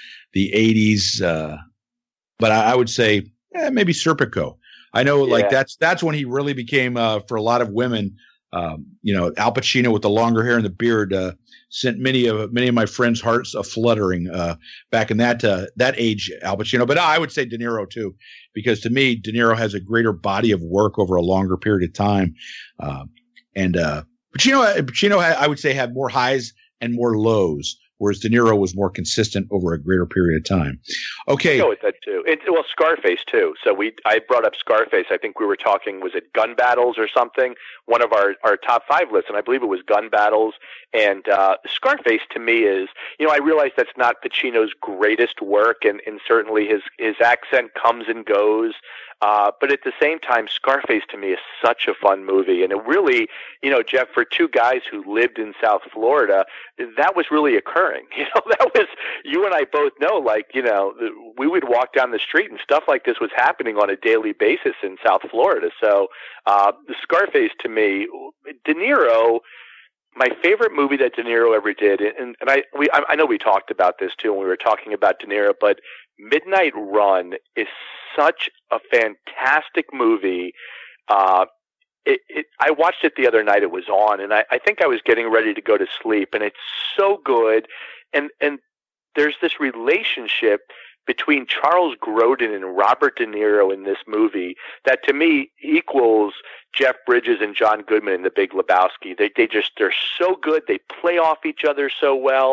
80s, but I would say maybe Serpico. I know, that's when he really became for a lot of women. Al Pacino with the longer hair and the beard sent many of my friends' hearts a fluttering back in that age, Al Pacino. But I would say De Niro too, because to me, De Niro has a greater body of work over a longer period of time, and Pacino I would say had more highs and more lows, whereas De Niro was more consistent over a greater period of time. Okay. I go with that too. Scarface too. So I brought up Scarface. I think we were talking, was it Gun Battles or something? One of our top 5 lists, and I believe it was Gun Battles. And Scarface to me is, I realize that's not Pacino's greatest work, and certainly his accent comes and goes. But at the same time, Scarface to me is such a fun movie. And it really, Jeff, for two guys who lived in South Florida, that was really occurring. That was, you and I both know, we would walk down the street and stuff like this was happening on a daily basis in South Florida. So, the Scarface to me, De Niro, my favorite movie that De Niro ever did, and I know we talked about this too when we were talking about De Niro, but Midnight Run is such a fantastic movie. I watched it the other night. It was on, and I think I was getting ready to go to sleep, and it's so good. And there's this relationship between Charles Grodin and Robert De Niro in this movie that to me equals Jeff Bridges and John Goodman in The Big Lebowski. They're so good. They play off each other so well.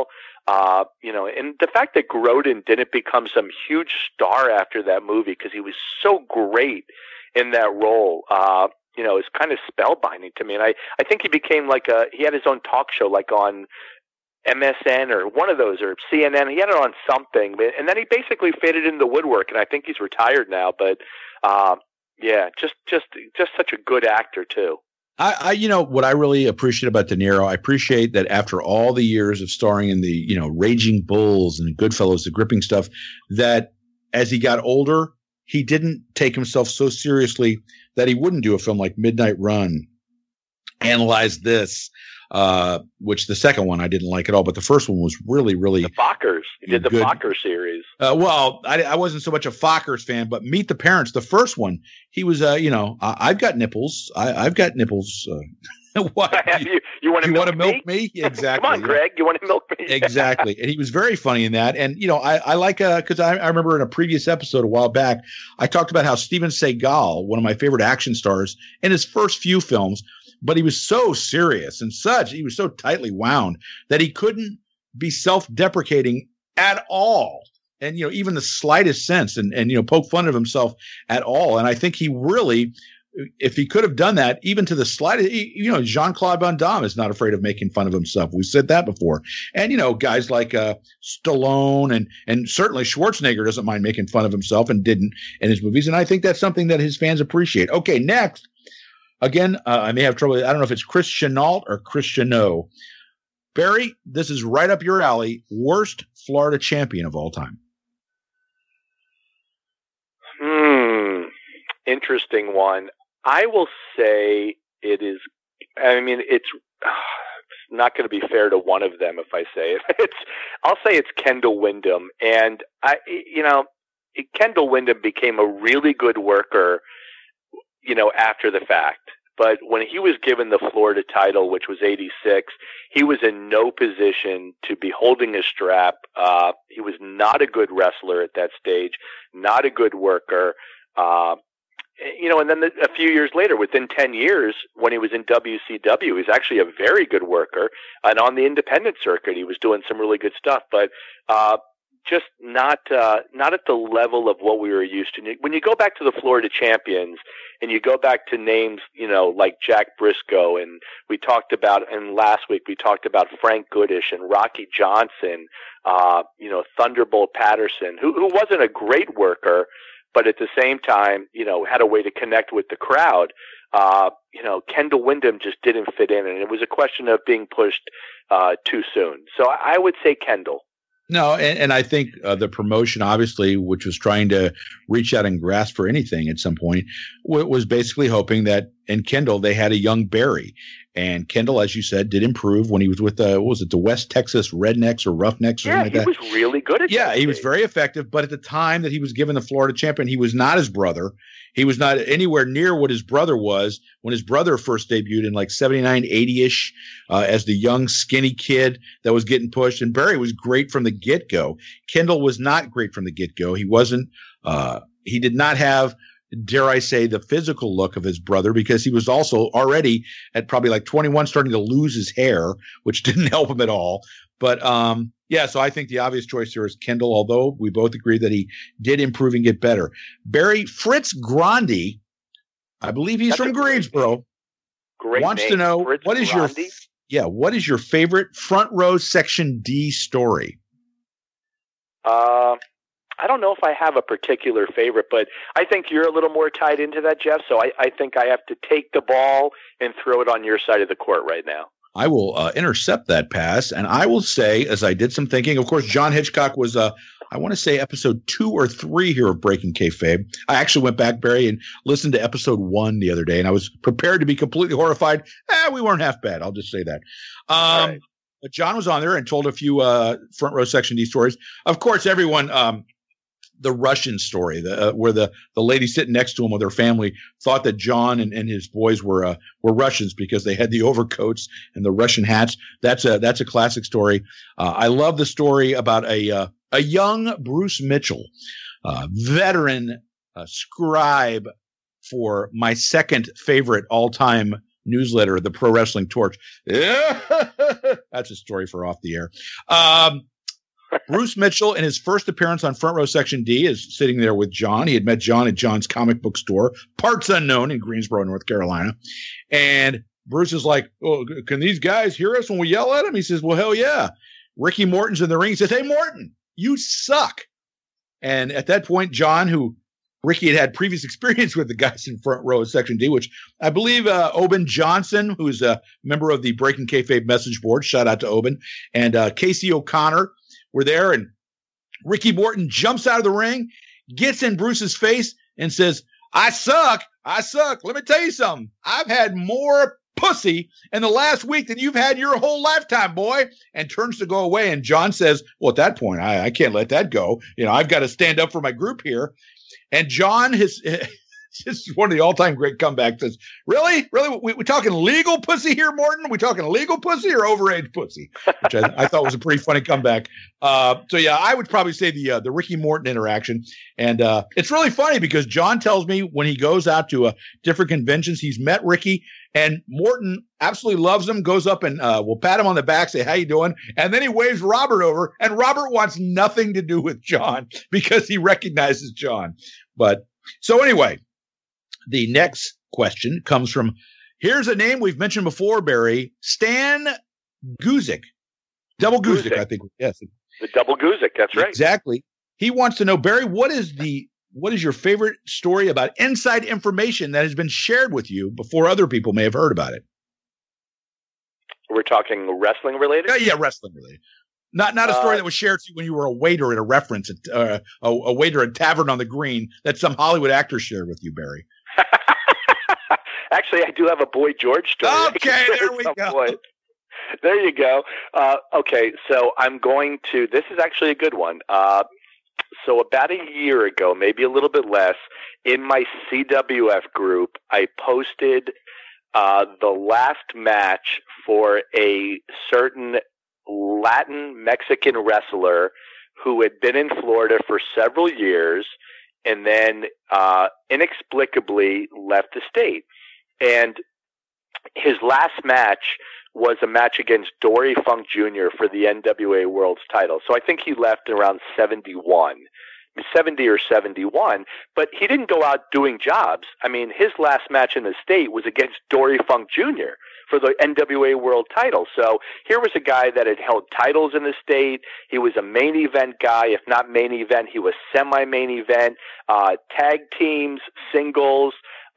And the fact that Grodin didn't become some huge star after that movie because he was so great in that role, is kind of spellbinding to me. And I think he became he had his own talk show, like on MSN or one of those, or CNN. He had it on something, and then he basically faded into the woodwork, and I think he's retired now. But just such a good actor too. What I really appreciate about De Niro, I appreciate that after all the years of starring in the, Raging Bulls and Goodfellas, the gripping stuff, that as he got older, he didn't take himself so seriously that he wouldn't do a film like Midnight Run, Analyze This, which the second one I didn't like at all, but the first one was really, really the Fockers. He did the Focker series. I wasn't so much a Fockers fan, but Meet the Parents, the first one, he was, I've got nipples. I've got nipples. What? You want to milk me? Exactly. Come on, Greg. You want to milk me? Exactly. And he was very funny in that. And, I like, because I remember in a previous episode a while back, I talked about how Steven Seagal, one of my favorite action stars, in his first few films, but he was so serious and he was so tightly wound that he couldn't be self-deprecating at all. And, even the slightest sense and poke fun of himself at all. And I think he really, if he could have done that, even to the slightest, Jean-Claude Van Damme is not afraid of making fun of himself. We said that before. And, guys like Stallone and certainly Schwarzenegger doesn't mind making fun of himself and didn't in his movies. And I think that's something that his fans appreciate. Okay, next. Again, I may have trouble. I don't know if it's Chris Chenault or Chris Chenault. Barry, this is right up your alley. Worst Florida champion of all time. Interesting one. I will say it is. I mean, it's not going to be fair to one of them if I say it. I'll say it's Kendall Windham, and Kendall Windham became a really good worker, after the fact. But when he was given the Florida title, which was 86, he was in no position to be holding a strap. He was not a good wrestler at that stage, not a good worker. And then a few years later, within 10 years, when he was in WCW, he was actually a very good worker. And on the independent circuit, he was doing some really good stuff. But just not at the level of what we were used to. When you go back to the Florida champions and you go back to names, like Jack Briscoe, and last week we talked about Frank Goodish and Rocky Johnson, Thunderbolt Patterson, who wasn't a great worker, but at the same time, had a way to connect with the crowd. Kendall Windham just didn't fit in, and it was a question of being pushed too soon. So I would say Kendall. No, and I think the promotion, obviously, which was trying to reach out and grasp for anything at some point, was basically hoping that in Kendall they had a young Barry. And Kendall, as you said, did improve when he was with the West Texas Rednecks or Roughnecks or something like that. Yeah, he was really good at that. Yeah, he was very effective. But at the time that he was given the Florida champion, he was not his brother. He was not anywhere near what his brother was when his brother first debuted in like 79, 80-ish as the young, skinny kid that was getting pushed. And Barry was great from the get-go. Kendall was not great from the get-go. He wasn't he did not have, dare I say, the physical look of his brother, because he was also already at probably like 21 starting to lose his hair, which didn't help him at all. But so I think the obvious choice here is Kendall, although we both agree that he did improve and get better. Barry, Fritz Grandi, I believe he's from Greensboro, wants name. to know Fritz what is Grandi? What is your favorite Front Row Section D story? I don't know if I have a particular favorite, but I think you're a little more tied into that, Jeff. So I think I have to take the ball and throw it on your side of the court right now. I will intercept that pass, and I will say, as I did some thinking, of course, John Hitchcock was, I want to say, episode 2 or 3 here of Breaking Kayfabe. I actually went back, Barry, and listened to episode 1 the other day, and I was prepared to be completely horrified. We weren't half bad. I'll just say that. Right. But John was on there and told a few Front Row Section D stories. Of course, everyone the Russian story, where the lady sitting next to him with her family thought that John and his boys were Russians because they had the overcoats and the Russian hats. That's a classic story. I love the story about a young Bruce Mitchell, veteran scribe for my second favorite all-time newsletter, the Pro Wrestling Torch. That's a story for off the air. Bruce Mitchell, in his first appearance on Front Row Section D, is sitting there with John. He had met John at John's comic book store, parts unknown, in Greensboro, North Carolina. And Bruce is like, "Oh, can these guys hear us when we yell at them?" He says, "Well, hell yeah." Ricky Morton's in the ring. He says, "Hey, Morton, you suck." And at that point, John, who Ricky had previous experience with the guys in Front Row Section D, which I believe Oben Johnson, who's a member of the Breaking Kayfabe message board, shout out to Oben, and Casey O'Connor were there. And Ricky Morton jumps out of the ring, gets in Bruce's face, and says, I suck. Let me tell you something. I've had more pussy in the last week than you've had your whole lifetime, boy," and turns to go away. And John says, "Well, at that point, I can't let that go. I've got to stand up for my group here." And John, this is one of the all-time great comebacks, says, Really? We talking legal pussy here, Morton? We talking legal pussy or overage pussy? Which I thought was a pretty funny comeback. So yeah, I would probably say the Ricky Morton interaction. And it's really funny because John tells me when he goes out to different conventions, he's met Ricky, and Morton absolutely loves him, goes up and will pat him on the back, say, "How you doing?" And then he waves Robert over, and Robert wants nothing to do with John because he recognizes John. But so anyway, the next question comes from, here's a name we've mentioned before, Barry, Stan Guzik. Double Guzik, I think. Yes. The Double Guzik, that's right. Exactly. He wants to know, Barry, what is your favorite story about inside information that has been shared with you before other people may have heard about it? We're talking wrestling related? Yeah, wrestling related. Not a story that was shared to you when you were a waiter at a reference, a waiter at Tavern on the Green that some Hollywood actor shared with you, Barry. Actually, I do have a Boy George story. Okay, there we go. Point. There you go. Okay, so this is actually a good one. So about a year ago, maybe a little bit less, in my CWF group, I posted the last match for a certain Latin Mexican wrestler who had been in Florida for several years and then inexplicably left the state. And his last match was a match against Dory Funk Jr. for the NWA World's title. So I think he left around 70 or 71, but he didn't go out doing jobs. I mean, his last match in the state was against Dory Funk Jr. for the NWA World title. So here was a guy that had held titles in the state. He was a main event guy. If not main event, he was semi-main event, tag teams, singles.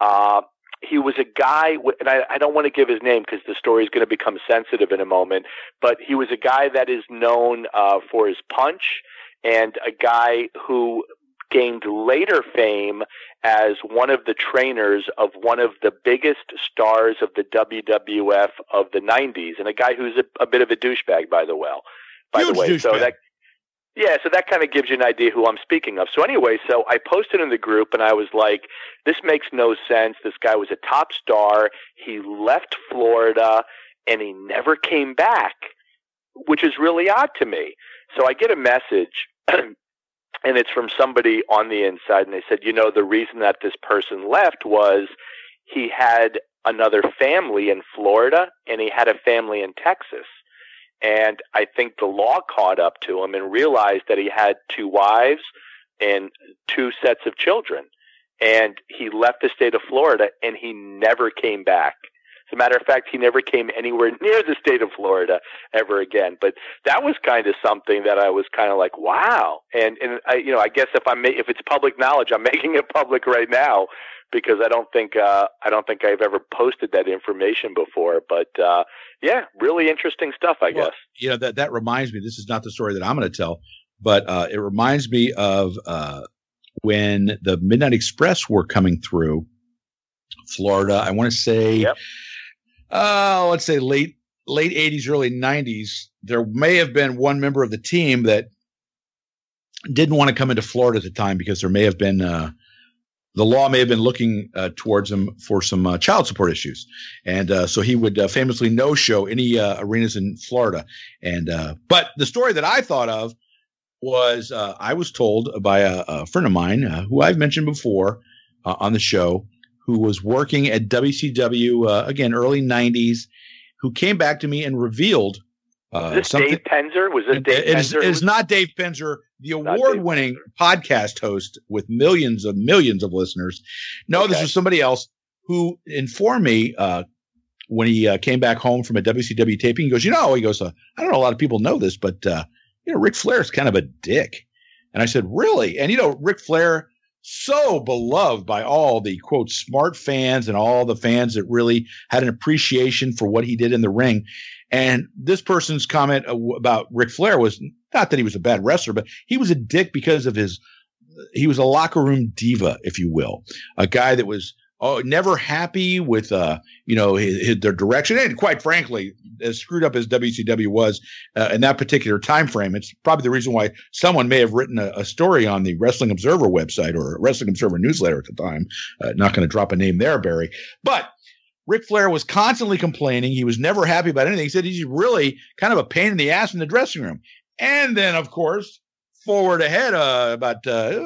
He was a guy, and I don't want to give his name because the story is going to become sensitive in a moment, but he was a guy that is known for his punch, and a guy who gained later fame as one of the trainers of one of the biggest stars of the WWF of the 90s, and a guy who's a bit of a douchebag, by the way. Douchebag. So that kind of gives you an idea who I'm speaking of. So anyway, so I posted in the group, and I was like, this makes no sense. This guy was a top star. He left Florida, and he never came back, which is really odd to me. So I get a message, and it's from somebody on the inside, and they said, the reason that this person left was he had another family in Florida, and he had a family in Texas. And I think the law caught up to him and realized that he had 2 wives and 2 sets of children. And he left the state of Florida, and he never came back. As a matter of fact, he never came anywhere near the state of Florida ever again. But that was kind of something that I was kind of like, wow. And I guess if it's public knowledge, I'm making it public right now because I don't think I've ever posted that information before. But yeah, really interesting stuff, I guess. That reminds me. This is not the story that I'm going to tell, but it reminds me of when the Midnight Express were coming through Florida. I want to say, let's say late 80s, early 90s. There may have been one member of the team that didn't want to come into Florida at the time because there may have been the law may have been looking towards him for some child support issues. And so he would famously no-show any arenas in Florida. And but the story that I thought of was I was told by a friend of mine who I've mentioned before on the show, who was working at WCW, again, early 90s, who came back to me and revealed Is this Dave Penzer? Was this Dave Penzer? It is not Dave Penzer, the award-winning podcast host with millions of listeners. No, This was somebody else who informed me when he came back home from a WCW taping. He goes, I don't know a lot of people know this, but Ric Flair is kind of a dick. And I said, really? And Ric Flair, so beloved by all the quote smart fans and all the fans that really had an appreciation for what he did in the ring. And this person's comment about Ric Flair was not that he was a bad wrestler, but he was a dick because of he was a locker room diva, if you will, a guy that was never happy with their direction, and quite frankly, as screwed up as WCW was in that particular time frame, it's probably the reason why someone may have written a story on the Wrestling Observer website or Wrestling Observer newsletter at the time. Not going to drop a name there, Barry, but Ric Flair was constantly complaining. He was never happy about anything. He said he's really kind of a pain in the ass in the dressing room. And then, of course, forward ahead about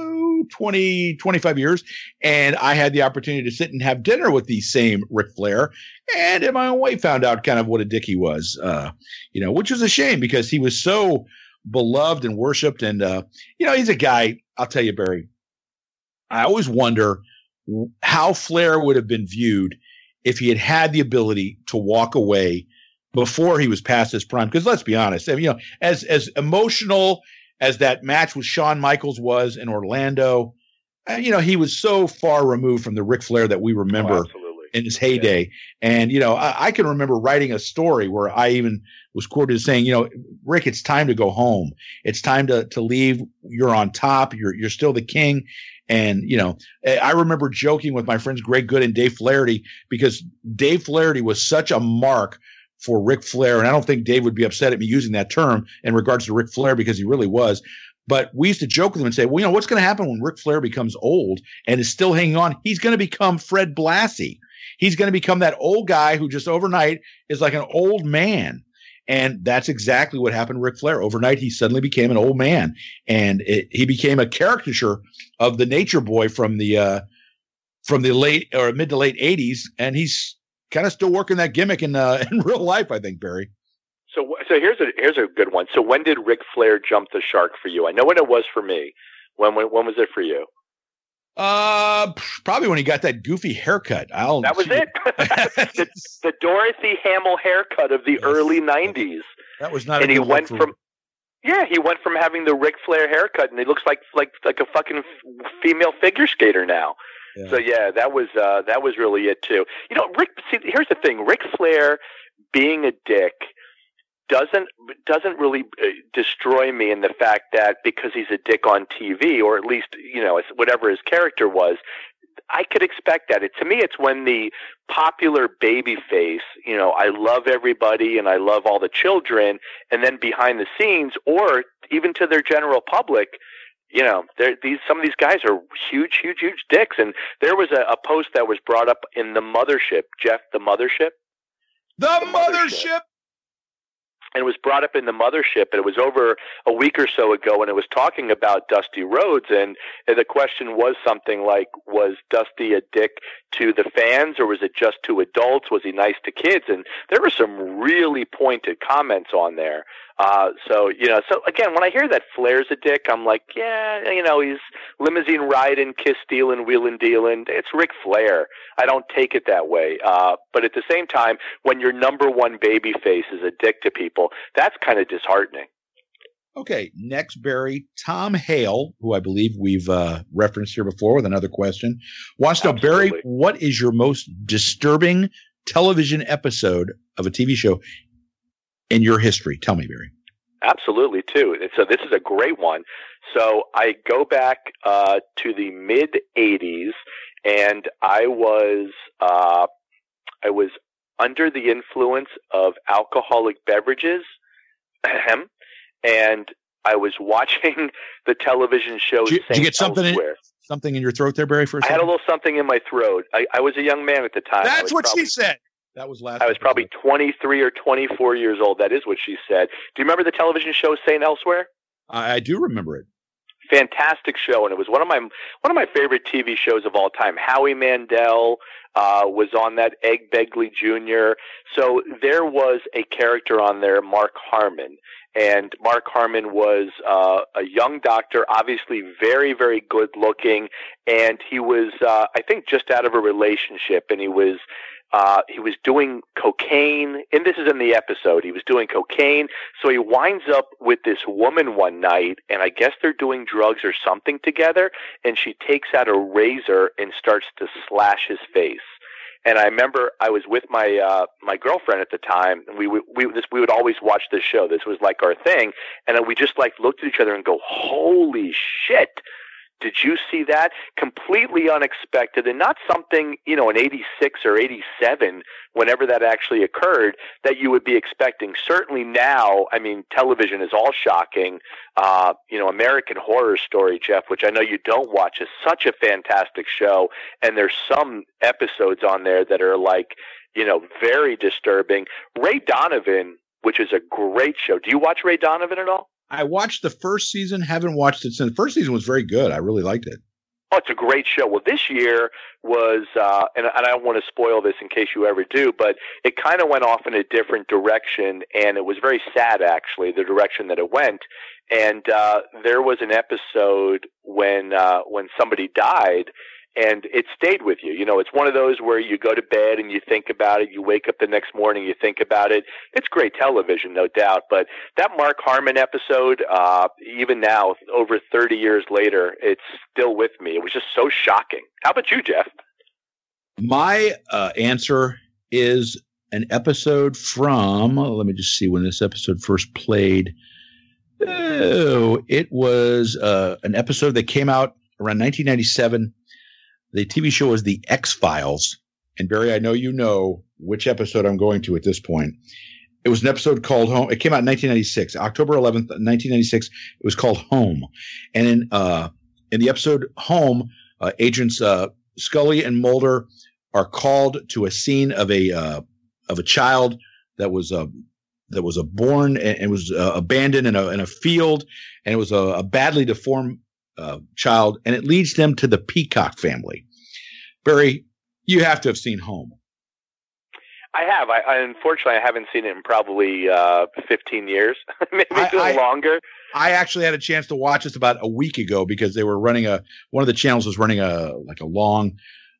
20, 25 years, and I had the opportunity to sit and have dinner with the same Ric Flair, and in my own way found out kind of what a dick he was, which was a shame because he was so beloved and worshipped. And, he's a guy, I'll tell you, Barry, I always wonder how Flair would have been viewed if he had the ability to walk away before he was past his prime. Because let's be honest, as emotional as that match with Shawn Michaels was in Orlando, he was so far removed from the Ric Flair that we remember in his heyday. Yeah. And, I can remember writing a story where I even was quoted as saying, Rick, it's time to go home. It's time to leave. You're on top. You're still the king. And, I remember joking with my friends Greg Good and Dave Flaherty because Dave Flaherty was such a mark for Ric Flair. And I don't think Dave would be upset at me using that term in regards to Ric Flair because he really was. But we used to joke with him and say, well, what's going to happen when Ric Flair becomes old and is still hanging on? He's going to become Fred Blassie. He's going to become that old guy who just overnight is like an old man. And that's exactly what happened to Ric Flair. Overnight, he suddenly became an old man. And he became a caricature of the Nature Boy from the late or mid to late 80s. And he's kind of still working that gimmick in real life, I think, Barry. So here's a good one. So when did Ric Flair jump the shark for you? I know when it was for me. When was it for you? Probably when he got that goofy haircut. That was it. the Dorothy Hamill haircut of the early '90s. That was not. And he went from having the Ric Flair haircut, and he looks like a fucking female figure skater now. Yeah. So yeah, that was really it too. Rick. See, here's the thing: Ric Flair being a dick doesn't really destroy me in the fact that because he's a dick on TV, or at least whatever his character was, I could expect that. To me, it's when the popular baby face, I love everybody and I love all the children, and then behind the scenes, or even to their general public, some of these guys are huge dicks. And there was a post that was brought up in the Mothership, Jeff, the Mothership. The Mothership. And it was brought up in the Mothership, and it was over a week or so ago, and it was talking about Dusty Rhodes, and the question was something like, was Dusty a dick to the fans, or was it just to adults? Was he nice to kids? And there were some really pointed comments on there. So again, when I hear that Flair's a dick, I'm like, yeah, he's limousine riding, kiss stealing, wheeling dealing. It's Ric Flair. I don't take it that way. But at the same time, when your number one baby face is a dick to people, that's kind of disheartening. Okay, next, Barry, Tom Hale, who I believe we've referenced here before with another question, wants to know, Barry, what is your most disturbing television episode of a TV show in your history? Tell me, Barry. Absolutely, too. So this is a great one. So I go back to the mid '80s, and I was under the influence of alcoholic beverages, and I was watching the television show. Did you get something in your throat there, Barry? For a second? I had a little something in my throat. I was a young man at the time. That's what she said. That was last. I was probably 23 or 24 years old. That is what she said. Do you remember the television show St. Elsewhere? I do remember it. Fantastic show, and it was one of my favorite TV shows of all time. Howie Mandel was on that, Ed Begley Jr. So there was a character on there, Mark Harmon, and Mark Harmon was a young doctor, obviously very, very good looking, and he was, I think, just out of a relationship, and he was doing cocaine, and this is in the episode. He was doing cocaine, so he winds up with this woman one night, and I guess they're doing drugs or something together, and she takes out a razor and starts to slash his face. And I remember I was with my my girlfriend at the time, and we would always watch this show. This was like our thing, and we just like looked at each other and go, "Holy shit! Did you see that?" Completely unexpected, and not something, in 86 or 87, whenever that actually occurred, that you would be expecting. Certainly now, I mean, television is all shocking. American Horror Story, Jeff, which I know you don't watch, is such a fantastic show, and there's some episodes on there that are like, very disturbing. Ray Donovan, which is a great show. Do you watch Ray Donovan at all? I watched the first season, haven't watched it since. The first season was very good. I really liked it. Oh, it's a great show. Well, this year was, and I don't want to spoil this in case you ever do, but it kind of went off in a different direction, and it was very sad, actually, the direction that it went. And there was an episode when somebody died, and it stayed with you. It's one of those where you go to bed and you think about it. You wake up the next morning, you think about it. It's great television, no doubt. But that Mark Harmon episode, even now, over 30 years later, it's still with me. It was just so shocking. How about you, Jeff? My answer is an episode from, let me just see when this episode first played. Oh, it was an episode that came out around 1997. The TV show was The X-Files. And Barry, I know you know which episode I'm going to at this point. It was an episode called Home. It came out in 1996, October 11th, 1996. It was called Home. And in the episode Home, agents Scully and Mulder are called to a scene of a child that was born and was abandoned in a field, and it was a badly deformed child, and it leads them to the Peacock family. Barry, you have to have seen Home. I have. Unfortunately, I haven't seen it in probably 15 years, maybe a little longer. I actually had a chance to watch this about a week ago because they were running one of the channels was running a long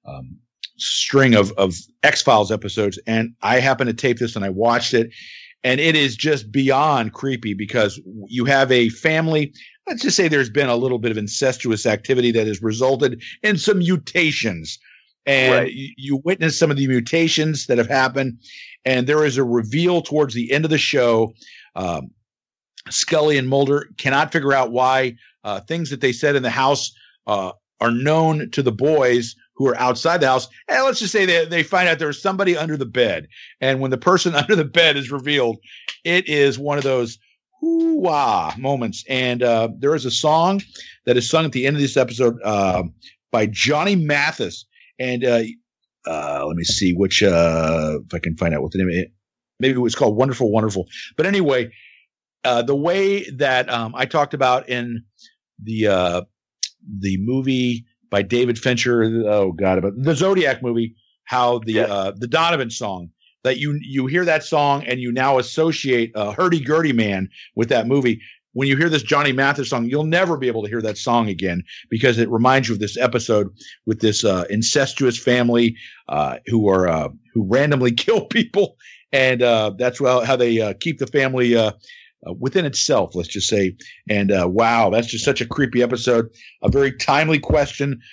string of X-Files episodes, and I happened to tape this and I watched it, and it is just beyond creepy because you have a family. Let's just say there's been a little bit of incestuous activity that has resulted in some mutations. And right. You witness some of the mutations that have happened. And there is a reveal towards the end of the show. Scully and Mulder cannot figure out why things that they said in the house are known to the boys who are outside the house. And let's just say they find out there's somebody under the bed. And when the person under the bed is revealed, it is one of those hoo-wah moments. And there is a song that is sung at the end of this episode by Johnny Mathis. And let me see which if I can find out what the name is. Maybe it was called Wonderful, Wonderful. But anyway, the way that I talked about in the movie by David Fincher, about the Zodiac movie, how the Donovan song, that you hear that song and you now associate Hurdy-Gurdy Man with that movie. When you hear this Johnny Mathis song, you'll never be able to hear that song again because it reminds you of this episode with this incestuous family who randomly kill people, and that's how they keep the family within itself, let's just say. And wow, that's just such a creepy episode. A very timely question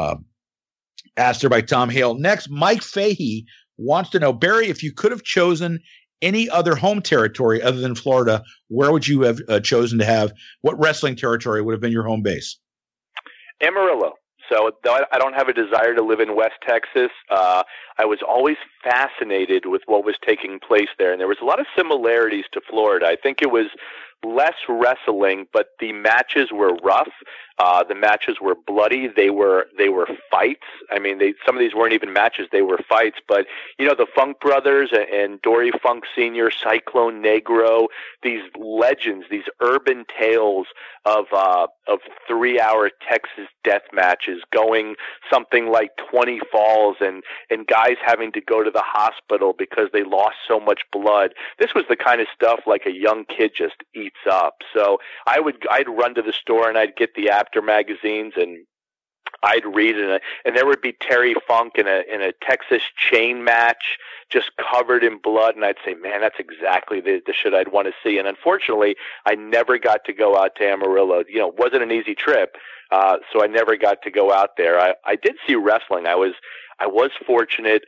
asked there by Tom Hale. Next, Mike Fahey wants to know, Barry, if you could have chosen any other home territory other than Florida, where would you have chosen to have? What wrestling territory would have been your home base? Amarillo. So though I don't have a desire to live in West Texas, I was always fascinated with what was taking place there. And there was a lot of similarities to Florida. I think it was less wrestling, but the matches were rough. The matches were bloody. They were fights. I mean, some of these weren't even matches. They were fights. But, the Funk Brothers and Dory Funk Sr., Cyclone Negro, these legends, these urban tales of 3-hour Texas death matches going something like 20 falls and guys having to go to the hospital because they lost so much blood. This was the kind of stuff like a young kid just eats up. So I'd run to the store and I'd get the After magazines and I'd read it, and there would be Terry Funk in a Texas chain match, just covered in blood, and I'd say, man, that's exactly the shit I'd want to see. And unfortunately, I never got to go out to Amarillo. It wasn't an easy trip, so I never got to go out there. I did see wrestling. I was fortunate.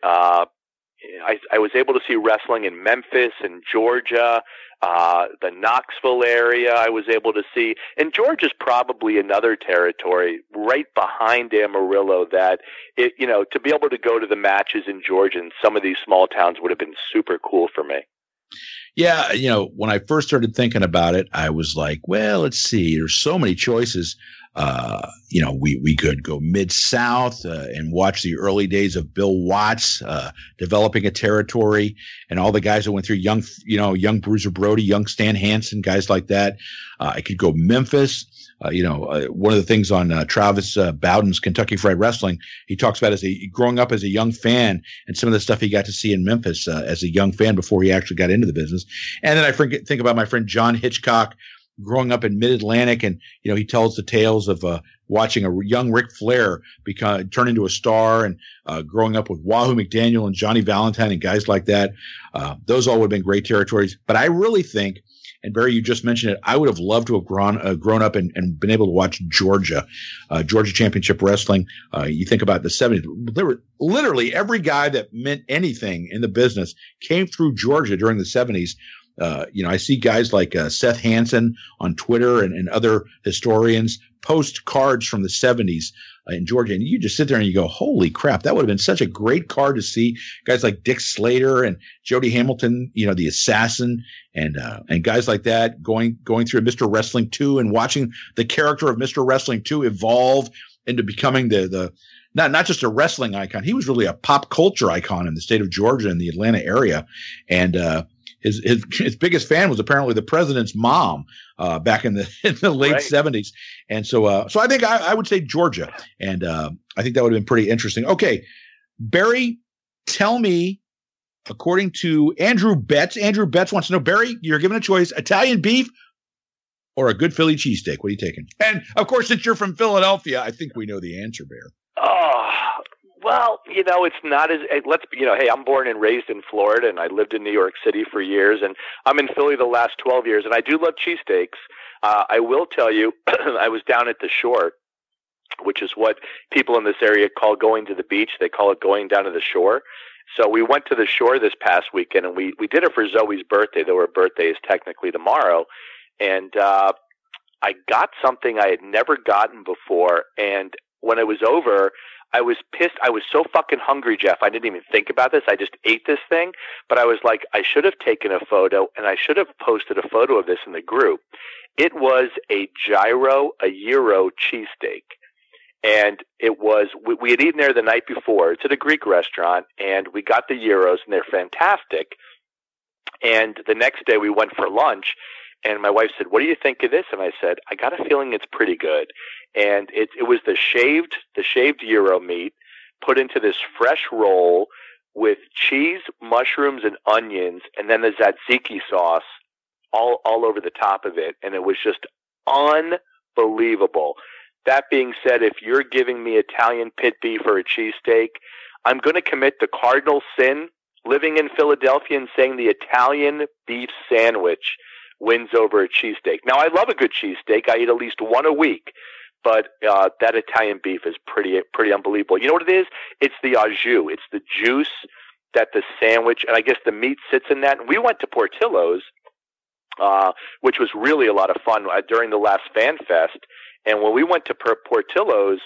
I was able to see wrestling in Memphis and Georgia, the Knoxville area I was able to see. And Georgia's probably another territory right behind Amarillo that, to be able to go to the matches in Georgia and some of these small towns would have been super cool for me. Yeah, when I first started thinking about it, I was like, well, let's see, there's so many choices. We could go Mid-South and watch the early days of Bill Watts developing a territory, and all the guys that went through young Bruiser Brody, young Stan Hansen, guys like that. I could go Memphis. One of the things on Travis Bowden's Kentucky Fried Wrestling, he talks about growing up as a young fan and some of the stuff he got to see in Memphis as a young fan before he actually got into the business. And then I think about my friend John Hitchcock, growing up in Mid-Atlantic, and he tells the tales of watching a young Ric Flair turn into a star, and growing up with Wahoo McDaniel and Johnny Valentine and guys like that. Those all would have been great territories. But I really think, and Barry, you just mentioned it, I would have loved to have grown up and been able to watch Georgia Championship Wrestling. You think about the 70s. There were literally every guy that meant anything in the business came through Georgia during the 70s. I see guys like Seth Hansen on Twitter and other historians post cards from the 70s in Georgia. And you just sit there and you go, holy crap, that would have been such a great card to see. Guys like Dick Slater and Jody Hamilton, the assassin, and guys like that going through Mr. Wrestling 2 and watching the character of Mr. Wrestling 2 evolve into becoming the not just a wrestling icon. He was really a pop culture icon in the state of Georgia and the Atlanta area. And his biggest fan was apparently the president's mom back in the late 70s. And so I think I would say Georgia. And I think that would have been pretty interesting. Okay, Barry, tell me, according to Andrew Betts wants to know, Barry, you're given a choice, Italian beef or a good Philly cheesesteak. What are you taking? And, of course, since you're from Philadelphia, I think we know the answer, Bear. Oh, well, it's not as hey, I'm born and raised in Florida, and I lived in New York City for years, and I'm in Philly the last 12 years, and I do love cheesesteaks. I will tell you, I was down at the Shore, which is what people in this area call going to the beach. They call it going down to the shore. So we went to the Shore this past weekend, and we did it for Zoe's birthday, though her birthday is technically tomorrow, and I got something I had never gotten before, and when it was over, I was pissed. I was so fucking hungry, Jeff. I didn't even think about this. I just ate this thing. But I was like, I should have taken a photo, and I should have posted a photo of this in the group. It was a gyro, a gyro cheesesteak. And it was, we had eaten there the night before. It's at a Greek restaurant, and we got the gyros, and they're fantastic. And the next day we went for lunch, and my wife said, what do you think of this? And I said, I got a feeling it's pretty good. And it was the shaved gyro meat put into this fresh roll with cheese, mushrooms, and onions, and then the tzatziki sauce all over the top of it. And it was just unbelievable. That being said, if you're giving me Italian pit beef or a cheesesteak, I'm going to commit the cardinal sin living in Philadelphia and saying the Italian beef sandwich wins over a cheesesteak. Now, I love a good cheesesteak. I eat at least one a week. But that Italian beef is pretty unbelievable. You know what it is? It's the au jus. It's the juice that the sandwich, and I guess the meat sits in that. And we went to Portillo's, which was really a lot of fun during the last Fan Fest. And when we went to Portillo's,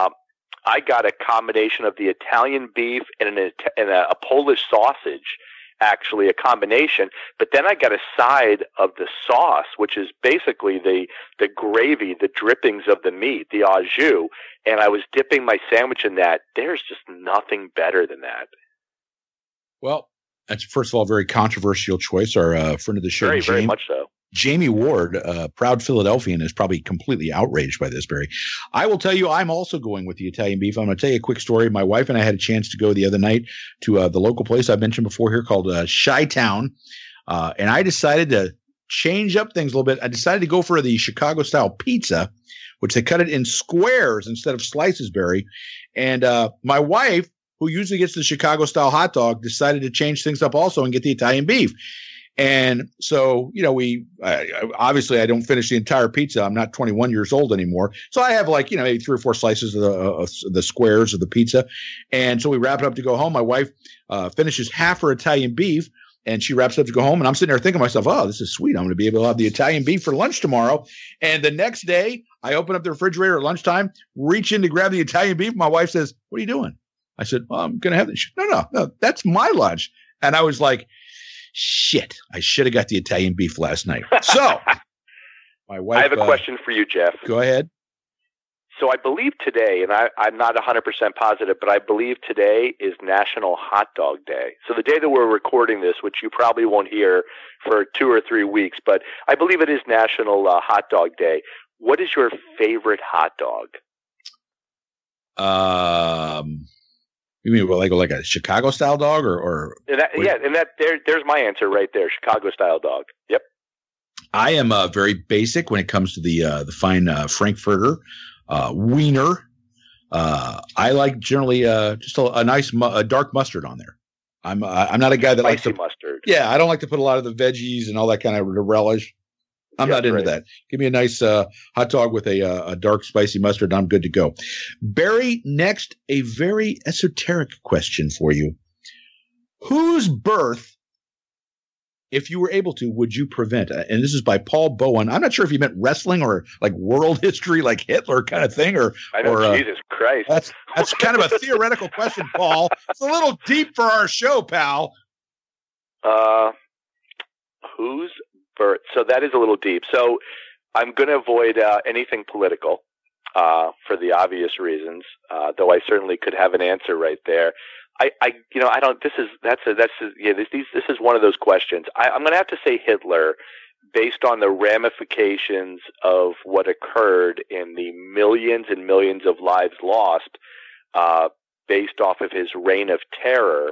I got a combination of the Italian beef and a Polish sausage. actually a combination. But then I got a side of the sauce, which is basically the gravy, the drippings of the meat, the au jus, and I was dipping my sandwich in that. There's just nothing better than that. Well, that's first of all a very controversial choice. Our friend of the show, very much so. Jamie Ward, proud Philadelphian, is probably completely outraged by this, Barry. I will tell you, I'm also going with the Italian beef. I'm going to tell you a quick story. My wife and I had a chance to go the other night to the local place I've mentioned before here called Chi-Town, and I decided to change up things a little bit. I decided to go for the Chicago-style pizza, which they cut it in squares instead of slices, Barry. And my wife, who usually gets the Chicago-style hot dog, decided to change things up also and get the Italian beef. And so, obviously I don't finish the entire pizza. I'm not 21 years old anymore. So I have maybe 3 or 4 slices of the squares of the pizza. And so we wrap it up to go home. My wife finishes half her Italian beef and she wraps it up to go home. And I'm sitting there thinking to myself, oh, this is sweet. I'm going to be able to have the Italian beef for lunch tomorrow. And the next day I open up the refrigerator at lunchtime, reach in to grab the Italian beef. My wife says, what are you doing? I said, well, I'm going to have this. No, that's my lunch. And I was like, shit, I should have got the Italian beef last night. So my wife. I have a question for you, Jeff. Go ahead. So I believe today, and I'm not 100% positive, but I believe today is National Hot Dog Day. So the day that we're recording this, which you probably won't hear for 2 or 3 weeks, but I believe it is National Hot Dog Day. What is your favorite hot dog? You mean like a Chicago style dog or there's my answer right there. Chicago style dog. Yep. I am very basic when it comes to the fine Frankfurter wiener. I like generally just a nice dark mustard on there. I'm not a guy that likes mustard. Yeah, I don't like to put a lot of the veggies and all that kind of relish. I'm not into that. Give me a nice hot dog with a dark, spicy mustard, and I'm good to go. Barry, next, a very esoteric question for you. Whose birth, if you were able to, would you prevent? And this is by Paul Bowen. I'm not sure if he meant wrestling or like world history, like Hitler kind of thing. Jesus Christ. That's kind of a theoretical question, Paul. It's a little deep for our show, pal. Whose birth? So that is a little deep. So I'm going to avoid anything political for the obvious reasons, though I certainly could have an answer right there. I don't. This is one of those questions. I'm going to have to say Hitler, based on the ramifications of what occurred in the millions and millions of lives lost, based off of his reign of terror.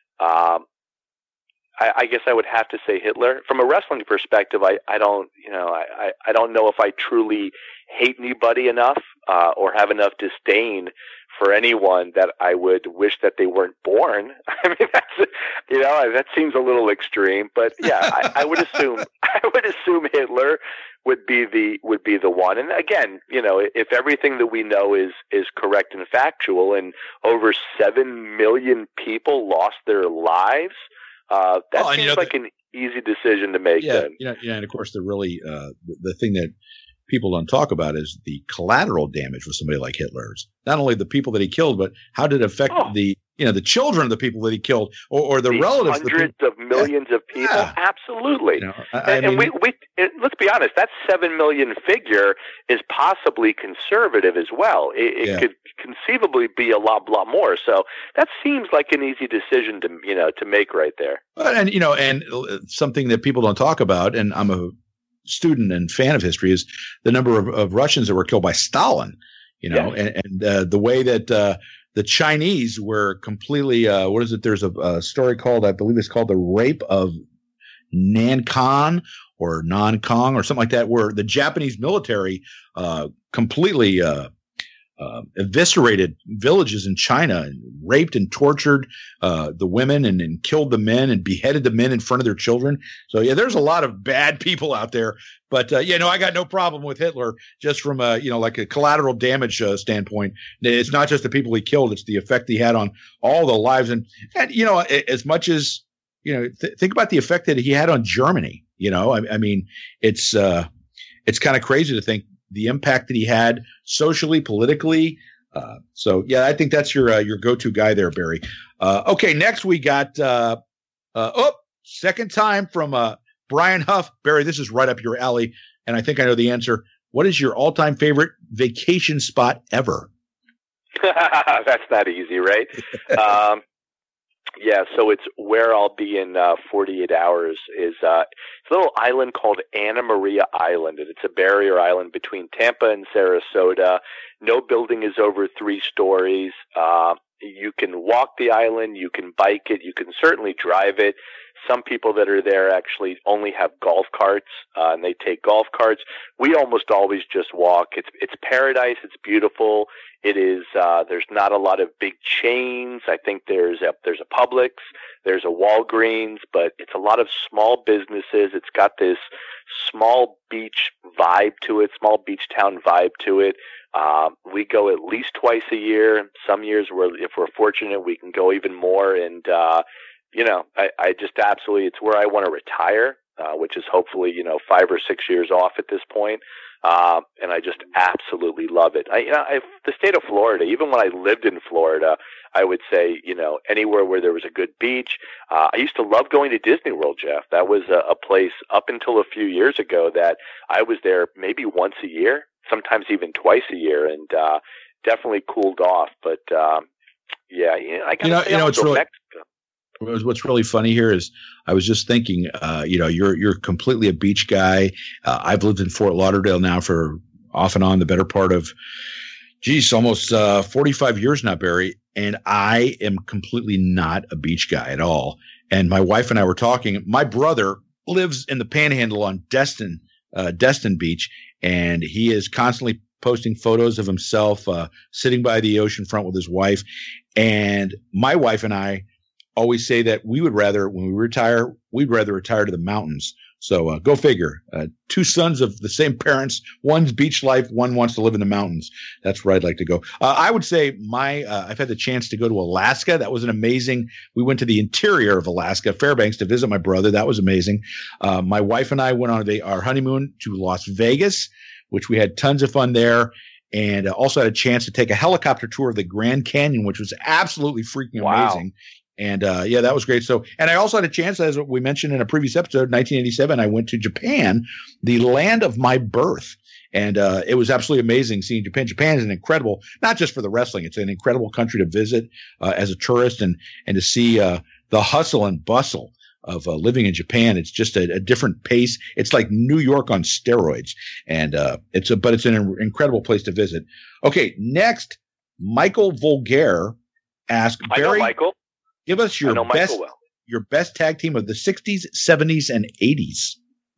I guess I would have to say Hitler. From a wrestling perspective, I don't know if I truly hate anybody enough or have enough disdain for anyone that I would wish that they weren't born. I mean, that seems a little extreme, but yeah, I would assume Hitler would be the one. And again, if everything that we know is correct and factual, and over 7 million people lost their lives. That seems like an easy decision to make. Yeah, and of course, the thing that people don't talk about is the collateral damage with somebody like Hitler's. Not only the people that he killed, but how did it affect the children of the people that he killed, or the relatives, hundreds of millions of people. Yeah. Absolutely. Let's be honest. That 7 million figure is possibly conservative as well. It could conceivably be a lot more. So that seems like an easy decision to make right there. And something that people don't talk about, and I'm a student and fan of history, is the number of Russians that were killed by Stalin. And the way that the Chinese were completely there's a story called, I believe it's called The Rape of Nankang or Nankang or something like that, where the Japanese military completely eviscerated villages in China and raped and tortured the women and killed the men and beheaded the men in front of their children. So there's a lot of bad people out there. But I got no problem with Hitler, just from like a collateral damage standpoint. It's not just the people he killed; it's the effect he had on all the lives. And as much as think about the effect that he had on Germany. I mean, it's kind of crazy to think the impact that he had socially, politically. I think that's your go-to guy there, Barry. Okay, next we got Second time from Brian Huff. Barry, this is right up your alley, and I think I know the answer. What is your all-time favorite vacation spot ever? That's not easy, right? Yeah, so it's where I'll be in 48 hours is it's a little island called Anna Maria Island, and it's a barrier island between Tampa and Sarasota. No building is over 3 stories. You can walk the island, you can bike it, you can certainly drive it. Some people that are there actually only have golf carts, and they take golf carts. We almost always just walk. It's paradise. It's beautiful. It is. There's not a lot of big chains. I think there's a Publix, there's a Walgreens, but it's a lot of small businesses. It's got this small beach vibe to it, small beach town vibe to it. We go at least twice a year. Some years, if we're fortunate, we can go even more. And I just absolutely, it's where I want to retire, which is hopefully 5 or 6 years off at this point. And I just absolutely love it. The state of Florida, even when I lived in Florida, I would say, anywhere where there was a good beach. I used to love going to Disney World, Jeff. That was a place up until a few years ago that I was there maybe once a year, sometimes even twice a year, and definitely cooled off. But I got to say, it's really Mexico. What's really funny here is I was just thinking, you're completely a beach guy. I've lived in Fort Lauderdale now for off and on the better part of, almost 45 years now, Barry. And I am completely not a beach guy at all. And my wife and I were talking. My brother lives in the Panhandle on Destin Beach, and he is constantly posting photos of himself sitting by the ocean front with his wife. And my wife and I always say that we would rather, when we retire, we'd rather retire to the mountains. So go figure. 2 sons of the same parents, one's beach life, one wants to live in the mountains. That's where I'd like to go. I would say I've had the chance to go to Alaska. That was an amazing. We went to the interior of Alaska, Fairbanks, to visit my brother. That was amazing. My wife and I went on our honeymoon to Las Vegas, which we had tons of fun there. And also had a chance to take a helicopter tour of the Grand Canyon, which was absolutely freaking amazing. And that was great. So, and I also had a chance, as we mentioned in a previous episode, 1987, I went to Japan, the land of my birth. And it was absolutely amazing seeing Japan. Japan is an incredible, not just for the wrestling, it's an incredible country to visit as a tourist and to see the hustle and bustle of living in Japan. It's just a different pace. It's like New York on steroids. And it's an incredible place to visit. Okay, next, Michael Vulgaire asked, Barry, I know Michael. Give us your best tag team of the 60s, 70s, and 80s.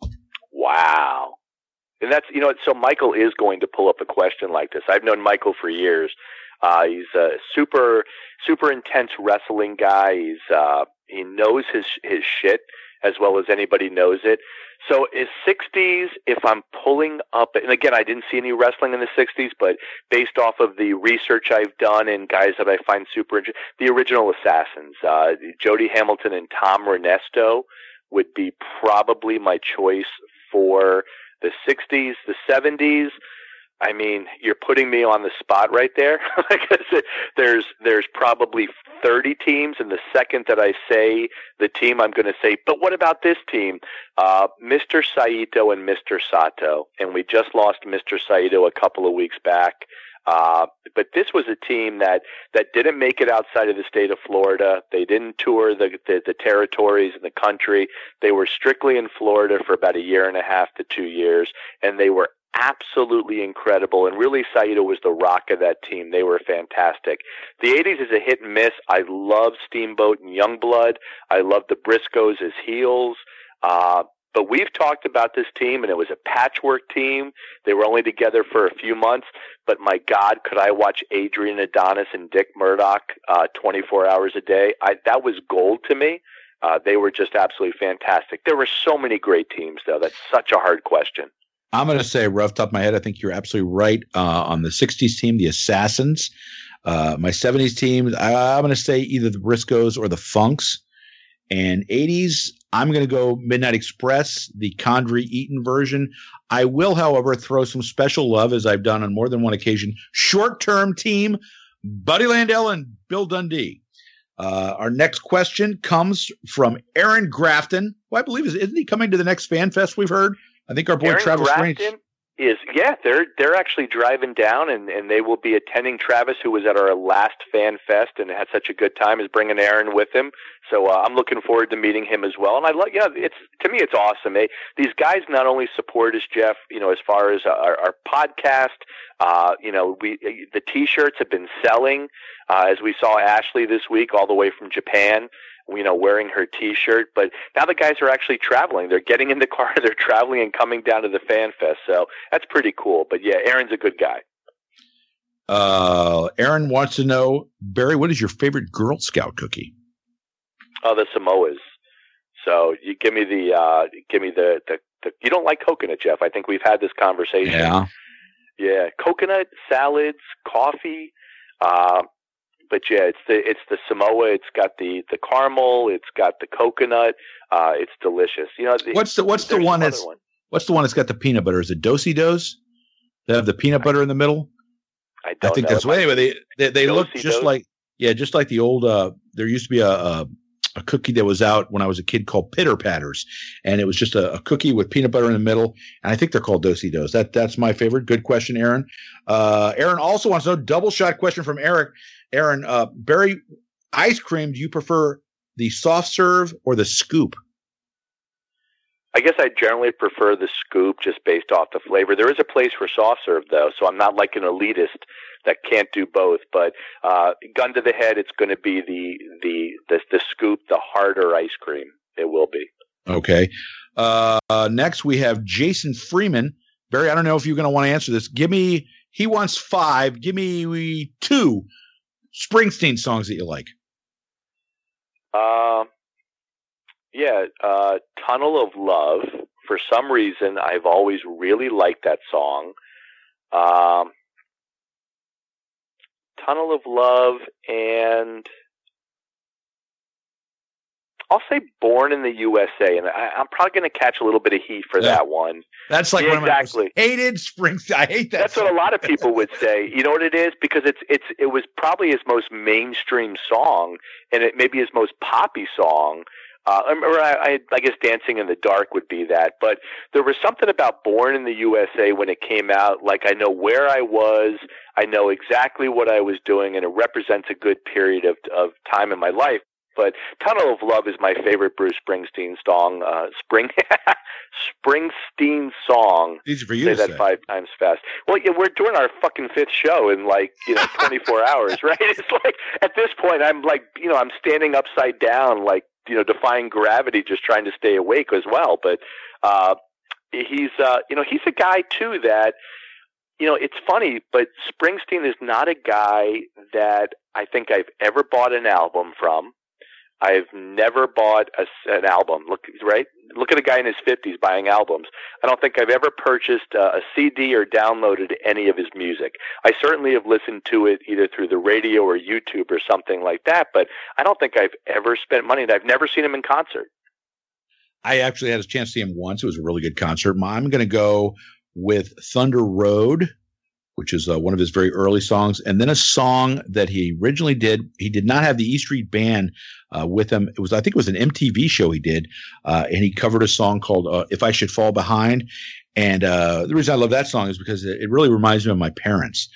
Wow. And that's, so Michael is going to pull up a question like this. I've known Michael for years. He's a super, super intense wrestling guy. He knows his shit as well as anybody knows it. So is 60s, if I'm pulling up, and again, I didn't see any wrestling in the 60s, but based off of the research I've done and guys that I find super interesting, the original Assassins, Jody Hamilton and Tom Renesto would be probably my choice for the 60s. The 70s, I mean, you're putting me on the spot right there. There's probably 30 teams, and the second that I say the team, I'm going to say, but what about this team? Mr. Saito and Mr. Sato, and we just lost Mr. Saito a couple of weeks back. But this was a team that didn't make it outside of the state of Florida. They didn't tour the territories in the country. They were strictly in Florida for about 1.5 to 2 years, and they were absolutely incredible. And really, Saito was the rock of that team. They were fantastic. The 80s is a hit and miss. I love Steamboat and Youngblood. I love the Briscoes as heels. But we've talked about this team, and it was a patchwork team. They were only together for a few months. But my God, could I watch Adrian Adonis and Dick Murdoch 24 hours a day? That was gold to me. They were just absolutely fantastic. There were so many great teams, though. That's such a hard question. I'm going to say, rough top of my head, I think you're absolutely right on the 60s team, the Assassins. My 70s team, I'm going to say either the Briscoes or the Funks. And 80s, I'm going to go Midnight Express, the Condrey Eaton version. I will, however, throw some special love, as I've done on more than one occasion, short-term team, Buddy Landel and Bill Dundee. Our next question comes from Aaron Grafton, who I believe isn't he coming to the next Fan Fest we've heard? I think our boy Aaron Travis Grafton Strange. They're actually driving down, and they will be attending. Travis, who was at our last Fan Fest and had such a good time, is bringing Aaron with him. So I'm looking forward to meeting him as well. And I love, to me, it's awesome. These guys not only support us, Jeff, as far as our podcast. The T-shirts have been selling, as we saw Ashley this week, all the way from Japan. Wearing her T-shirt, but now the guys are actually traveling. They're getting in the car, they're traveling and coming down to the Fan Fest. So that's pretty cool. But yeah, Aaron's a good guy. Aaron wants to know, Barry, what is your favorite Girl Scout cookie? Oh, the Samoas. So you give me the you don't like coconut, Jeff. I think we've had this conversation. Yeah. Coconut, salads, coffee. But yeah, it's the Samoa. It's got the caramel. It's got the coconut. It's delicious. What's the one that's got the peanut butter? Is it Do-si-dos? They have the peanut butter in the middle. I think that's way. Anyway, they look just like the old. There used to be a cookie that was out when I was a kid called Pitter Patters, and it was just a cookie with peanut butter in the middle. And I think they're called Do-si-dos. That's my favorite. Good question, Aaron. Aaron also wants to know, double shot question from Eric. Aaron, Barry, ice cream, do you prefer the soft serve or the scoop? I guess I generally prefer the scoop just based off the flavor. There is a place for soft serve, though, so I'm not like an elitist that can't do both. But gun to the head, it's going to be the scoop, the harder ice cream. It will be. Okay. Next, we have Jason Freeman. Barry, I don't know if you're going to want to answer this. He wants 5. Give me 2 Springsteen songs that you like. Tunnel of Love. For some reason, I've always really liked that song. Tunnel of Love, and I'll say Born in the USA, and I'm probably going to catch a little bit of heat for that one. That's like one of my most hated Springsteen. I hate that. That's song. What a lot of people would say. You know what it is? Because it was probably his most mainstream song, and it may be his most poppy song. I guess Dancing in the Dark would be that. But there was something about Born in the USA when it came out. Like, I know where I was. I know exactly what I was doing, and it represents a good period of time in my life. But Tunnel of Love is my favorite Bruce Springsteen song. Springsteen song. Easy for you to say that 5 times fast. Well, yeah, we're doing our fucking 5th show in 24 hours, right? It's like at this point, I'm I'm standing upside down, defying gravity, just trying to stay awake as well. But he's a guy too that. It's funny, but Springsteen is not a guy that I think I've ever bought an album from. I've never bought an album. Look at a guy in his 50s buying albums. I don't think I've ever purchased a CD or downloaded any of his music. I certainly have listened to it either through the radio or YouTube or something like that, but I don't think I've ever spent money, and I've never seen him in concert. I actually had a chance to see him once. It was a really good concert. I'm going to go with Thunder Road, which is one of his very early songs, and then a song that he originally did. He did not have the E Street Band with him. I think it was an MTV show he did, and he covered a song called "If I Should Fall Behind." And the reason I love that song is because it really reminds me of my parents,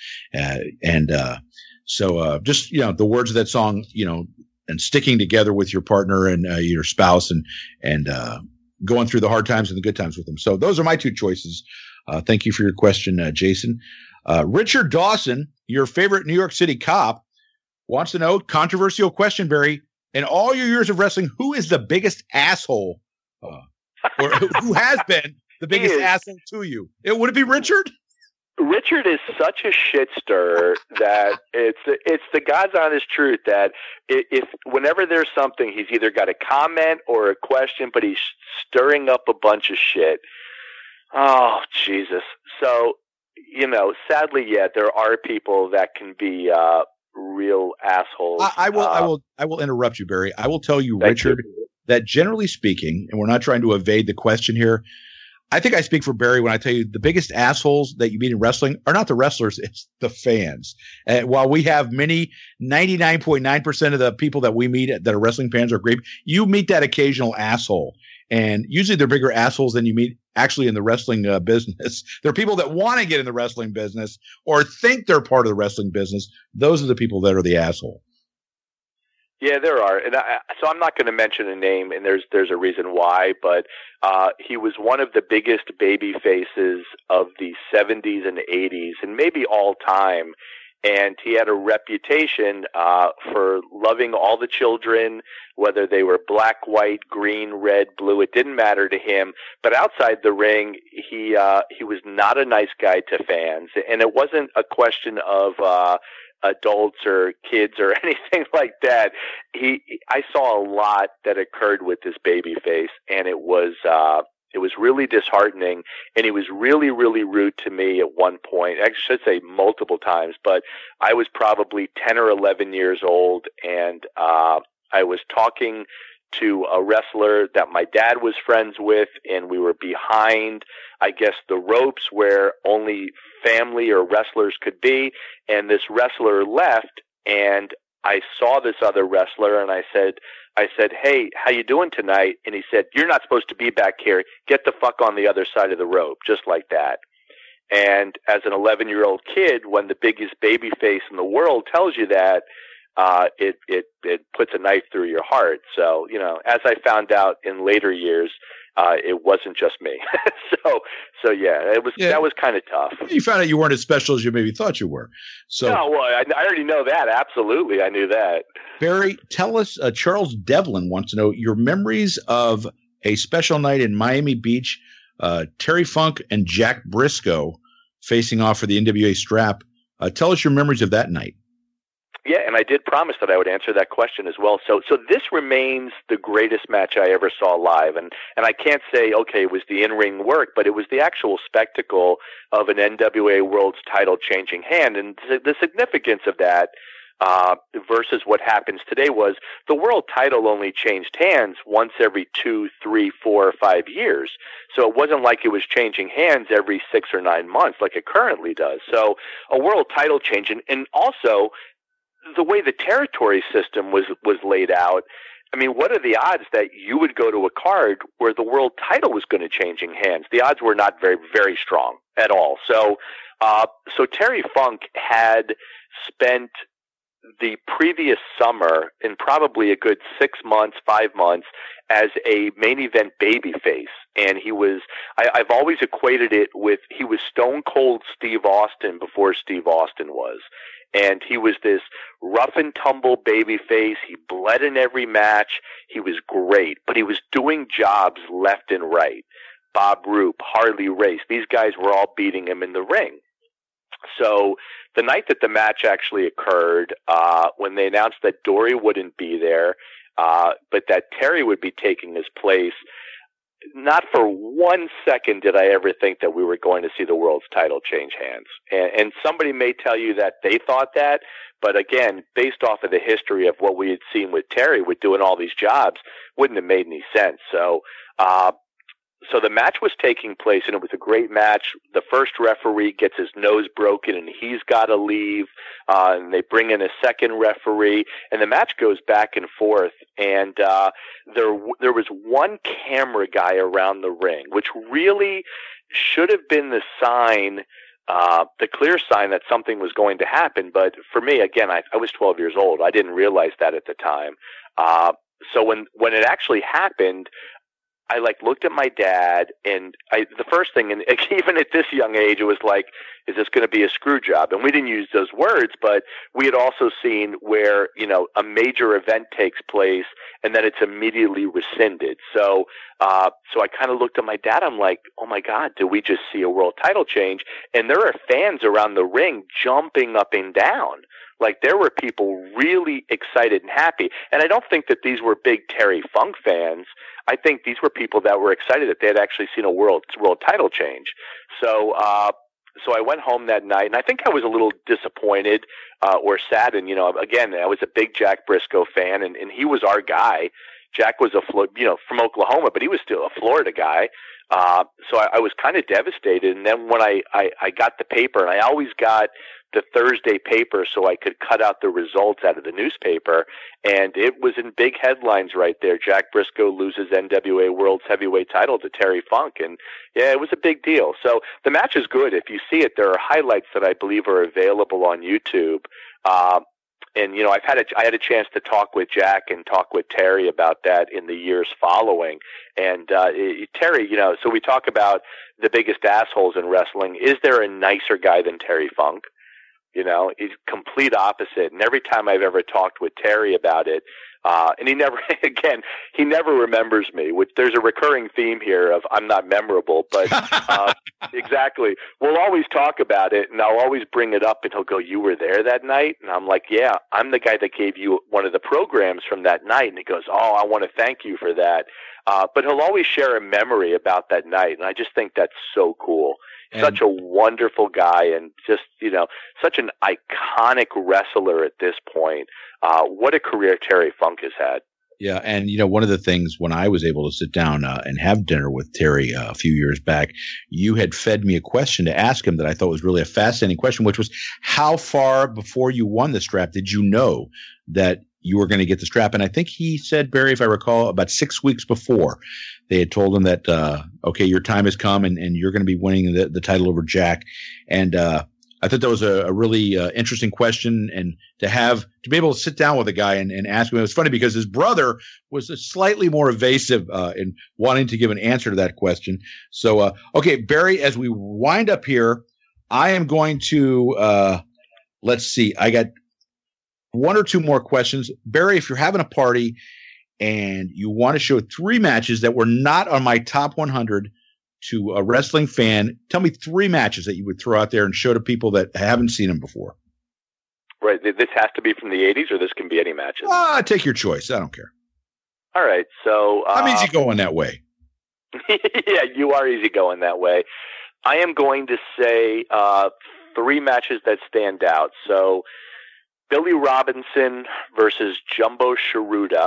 so just the words of that song, and sticking together with your partner and your spouse, and going through the hard times and the good times with them. So those are my 2 choices. Thank you for your question, Jason. Richard Dawson, your favorite New York City cop, wants to know, controversial question, Barry. In all your years of wrestling, who is the biggest asshole, or who has been the biggest asshole to you? Would it be Richard? Richard is such a shit stirrer that it's the God's honest truth that if whenever there's something, he's either got a comment or a question, but he's stirring up a bunch of shit. Oh, Jesus. So, sadly, there are people that can be real assholes. I will interrupt you, Barry. I will tell you, Richard, that generally speaking, and we're not trying to evade the question here, I think I speak for Barry when I tell you the biggest assholes that you meet in wrestling are not the wrestlers, it's the fans. And while we have 99.9% of the people that we meet that are wrestling fans are great, you meet that occasional asshole. And usually they're bigger assholes than you meet actually in the wrestling business. There are people that want to get in the wrestling business or think they're part of the wrestling business. Those are the people that are the asshole. Yeah, there are, and so I'm not going to mention a name, and there's a reason why, but he was one of the biggest baby faces of the 70s and 80s, and maybe all time, and he had a reputation for loving all the children, whether they were black, white, green, red, blue, it didn't matter to him, but outside the ring, he was not a nice guy to fans, and it wasn't a question of adults or kids or anything like that. I saw a lot that occurred with this baby face, and it was really disheartening, and he was really, really rude to me at one point. I should say multiple times, but I was probably 10 or 11 years old, and I was talking to a wrestler that my dad was friends with, and we were behind, I guess, the ropes where only family or wrestlers could be, and this wrestler left, and I saw this other wrestler, and I said, "Hey, how you doing tonight?" And he said, "You're not supposed to be back here. Get the fuck on the other side of the rope," just like that. And as an 11-year-old kid, when the biggest baby face in the world tells you that, it puts a knife through your heart. So, as I found out in later years, it wasn't just me. so yeah, that was kind of tough. You found out you weren't as special as you maybe thought you were. So no, well, I already know that. Absolutely. I knew that. Barry, tell us, Charles Devlin wants to know your memories of a special night in Miami Beach, Terry Funk and Jack Briscoe facing off for the NWA strap. Tell us your memories of that night. Yeah, and I did promise that I would answer that question as well. So this remains the greatest match I ever saw live. And I can't say, okay, it was the in-ring work, but it was the actual spectacle of an NWA World's title changing hand. And the significance of that versus what happens today was the world title only changed hands once every 2, 3, 4, or 5 years. So it wasn't like it was changing hands every 6 or 9 months like it currently does. So a world title change, and also the way the territory system was laid out, I mean, what are the odds that you would go to a card where the world title was going to changing hands? The odds were not very, very strong at all. So Terry Funk had spent the previous summer in probably a good 6 months, 5 months as a main event babyface. And he was, I've always equated it with, he was Stone Cold Steve Austin before Steve Austin was. And he was this rough and tumble babyface. He bled in every match. He was great, but he was doing jobs left and right. Bob Roop, Harley Race, these guys were all beating him in the ring. So the night that the match actually occurred, when they announced that Dory wouldn't be there, but that Terry would be taking his place, not for 1 second did I ever think that we were going to see the world's title change hands. And somebody may tell you that they thought that, but again, based off of the history of what we had seen with Terry with doing all these jobs, wouldn't have made any sense. So the match was taking place, and it was a great match. The first referee gets his nose broken, and he's got to leave. And they bring in a second referee, and the match goes back and forth. And there was one camera guy around the ring, which really should have been the sign, the clear sign that something was going to happen. But for me, again, I was 12 years old. I didn't realize that at the time. So when it actually happened, I looked at my dad, and the first thing, and even at this young age, it was like, is this going to be a screw job? And we didn't use those words, but we had also seen where, a major event takes place and then it's immediately rescinded. So I kind of looked at my dad. I'm like, oh my God, did we just see a world title change? And there are fans around the ring jumping up and down. Like, there were people really excited and happy. And I don't think that these were big Terry Funk fans. I think these were people that were excited that they had actually seen a world title change. So I went home that night, and I think I was a little disappointed or saddened. Again, I was a big Jack Briscoe fan, and he was our guy. Jack was from Oklahoma, but he was still a Florida guy. So I was kind of devastated. And then when I got the paper, and I always got the Thursday paper so I could cut out the results out of the newspaper, and it was in big headlines right there. Jack Briscoe loses NWA World's Heavyweight title to Terry Funk, and yeah, it was a big deal. So the match is good. If you see it, there are highlights that I believe are available on YouTube. And I had a chance to talk with Jack and talk with Terry about that in the years following. And Terry, so we talk about the biggest assholes in wrestling. Is there a nicer guy than Terry Funk? He's complete opposite. And every time I've ever talked with Terry about it, and he never remembers me, which there's a recurring theme here of I'm not memorable, but exactly. We'll always talk about it, and I'll always bring it up, and he'll go, "You were there that night?" And I'm like, "Yeah, I'm the guy that gave you one of the programs from that night." And he goes, "Oh, I want to thank you for that." But he'll always share a memory about that night, and I just think that's so cool. Such a wonderful guy, and just, such an iconic wrestler at this point. What a career Terry Funk has had. Yeah, and one of the things when I was able to sit down and have dinner with Terry a few years back, you had fed me a question to ask him that I thought was really a fascinating question, which was, how far before you won the strap did you know that you were going to get the strap? And I think he said, Barry, if I recall, about 6 weeks before, they had told him that, okay, your time has come and you're going to be winning the title over Jack. And I thought that was a really interesting question, and to be able to sit down with a guy and ask him. It was funny because his brother was slightly more evasive in wanting to give an answer to that question. So, okay, Barry, as we wind up here, I am going to let's see. I got one or two more questions. Barry, if you're having a party and you want to show 3 matches that were not on my top 100 to a wrestling fan, tell me 3 matches that you would throw out there and show to people that haven't seen them before. Right. This has to be from the 80s, or this can be any matches? Take your choice. I don't care. All right. So I'm easy going that way. Yeah, you are easy going that way. I am going to say 3 matches that stand out. So Billy Robinson versus Jumbo Sharuda.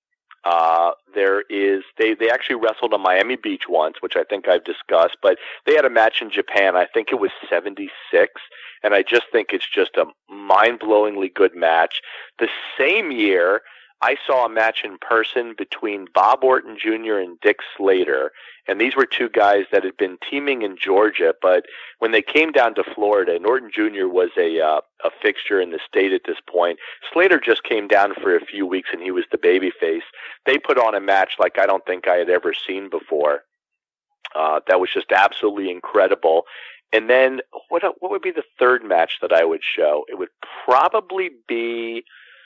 They actually wrestled on Miami Beach once, which I think I've discussed, but they had a match in Japan. I think it was 76, and I just think it's just a mind-blowingly good match. The same year, I saw a match in person between Bob Orton Jr. and Dick Slater, and these were 2 guys that had been teaming in Georgia, but when they came down to Florida, and Orton Jr. was a fixture in the state at this point, Slater just came down for a few weeks, and he was the babyface. They put on a match like I don't think I had ever seen before. That was just absolutely incredible. And then what would be the third match that I would show? It would probably be...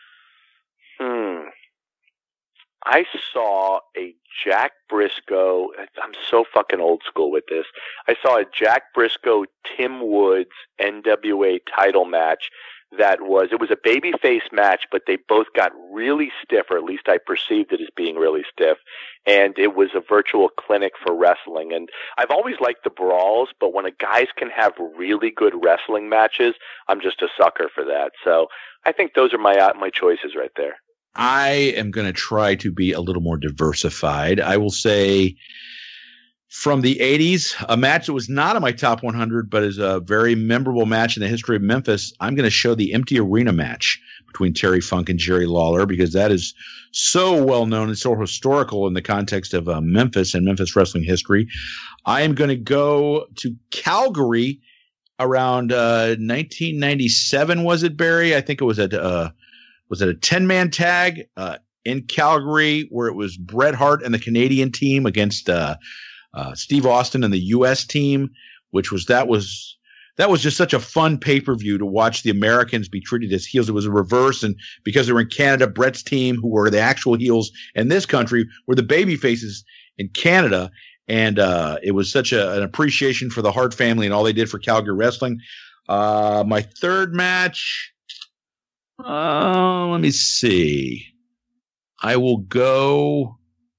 I saw a Jack Briscoe. I'm so fucking old school with this. I saw a Jack Briscoe, Tim Woods NWA title match it was a babyface match, but they both got really stiff, or at least I perceived it as being really stiff. And it was a virtual clinic for wrestling. And I've always liked the brawls, but when guys can have really good wrestling matches, I'm just a sucker for that. So I think those are my choices right there. I am going to try to be a little more diversified. I will say from the 80s, a match that was not on my top 100, but is a very memorable match in the history of Memphis. I'm going to show the empty arena match between Terry Funk and Jerry Lawler, because that is so well known and so historical in the context of Memphis and Memphis wrestling history. I am going to go to Calgary around 1997, was it, Barry? I think it was at was it a 10-man tag in Calgary, where it was Bret Hart and the Canadian team against Steve Austin and the U.S. team, that was just such a fun pay-per-view to watch the Americans be treated as heels. It was a reverse, and because they were in Canada, Bret's team, who were the actual heels in this country, were the baby faces in Canada, and it was such an appreciation for the Hart family and all they did for Calgary wrestling. My third match... let me see. I will go.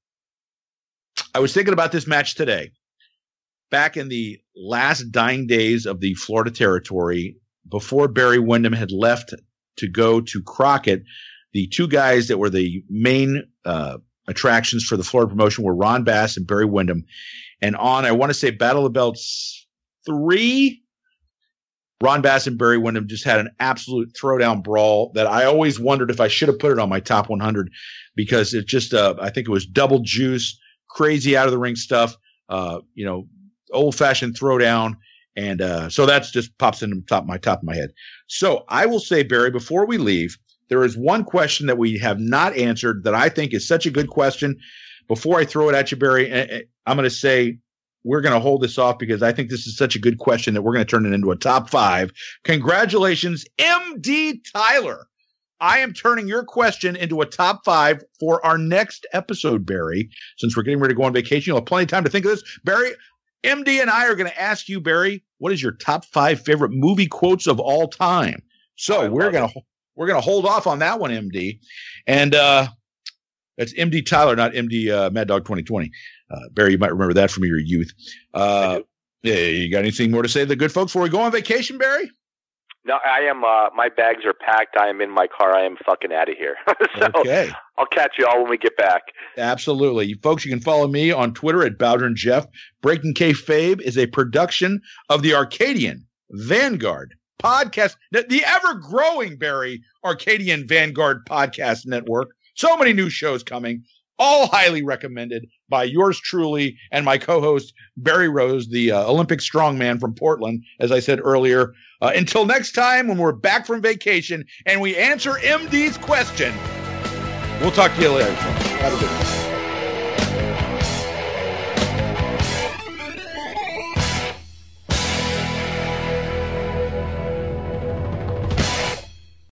I was thinking about this match today. Back in the last dying days of the Florida territory, before Barry Windham had left to go to Crockett, the 2 guys that were the main attractions for the Florida promotion were Ron Bass and Barry Windham. and on, I want to say Battle of the Belts 3. Ron Bass and Barry Windham just had an absolute throwdown brawl that I always wondered if I should have put it on my top 100 because it just, I think it was double juice, crazy out of the ring stuff, old fashioned throwdown. And so that's just pops into the top of my head. So I will say, Barry, before we leave, there is one question that we have not answered that I think is such a good question. Before I throw it at you, Barry, I'm going to say, we're going to hold this off because I think this is such a good question that we're going to turn it into a top 5. Congratulations, MD Tyler. I am turning your question into a top 5 for our next episode, Barry. Since we're getting ready to go on vacation, you'll have plenty of time to think of this. Barry, MD and I are going to ask you, Barry, what is your top 5 favorite movie quotes of all time? So we're going to hold off on that one, MD. And that's MD Tyler, not MD Mad Dog 2020. Barry, you might remember that from your youth. Yeah, you got anything more to say to the good folks before we go on vacation, Barry? No, I am. My bags are packed. I am in my car. I am fucking out of here. So okay. I'll catch you all when we get back. Absolutely. You folks, you can follow me on Twitter at Bowder and Jeff. Breaking Kayfabe is a production of the Arcadian Vanguard podcast, the ever-growing, Barry, Arcadian Vanguard podcast network. So many new shows coming. All highly recommended by yours truly and my co-host, Barry Rose, the Olympic strongman from Portland, as I said earlier. Until next time, when we're back from vacation and we answer MD's question, we'll talk to you later. Have a good one.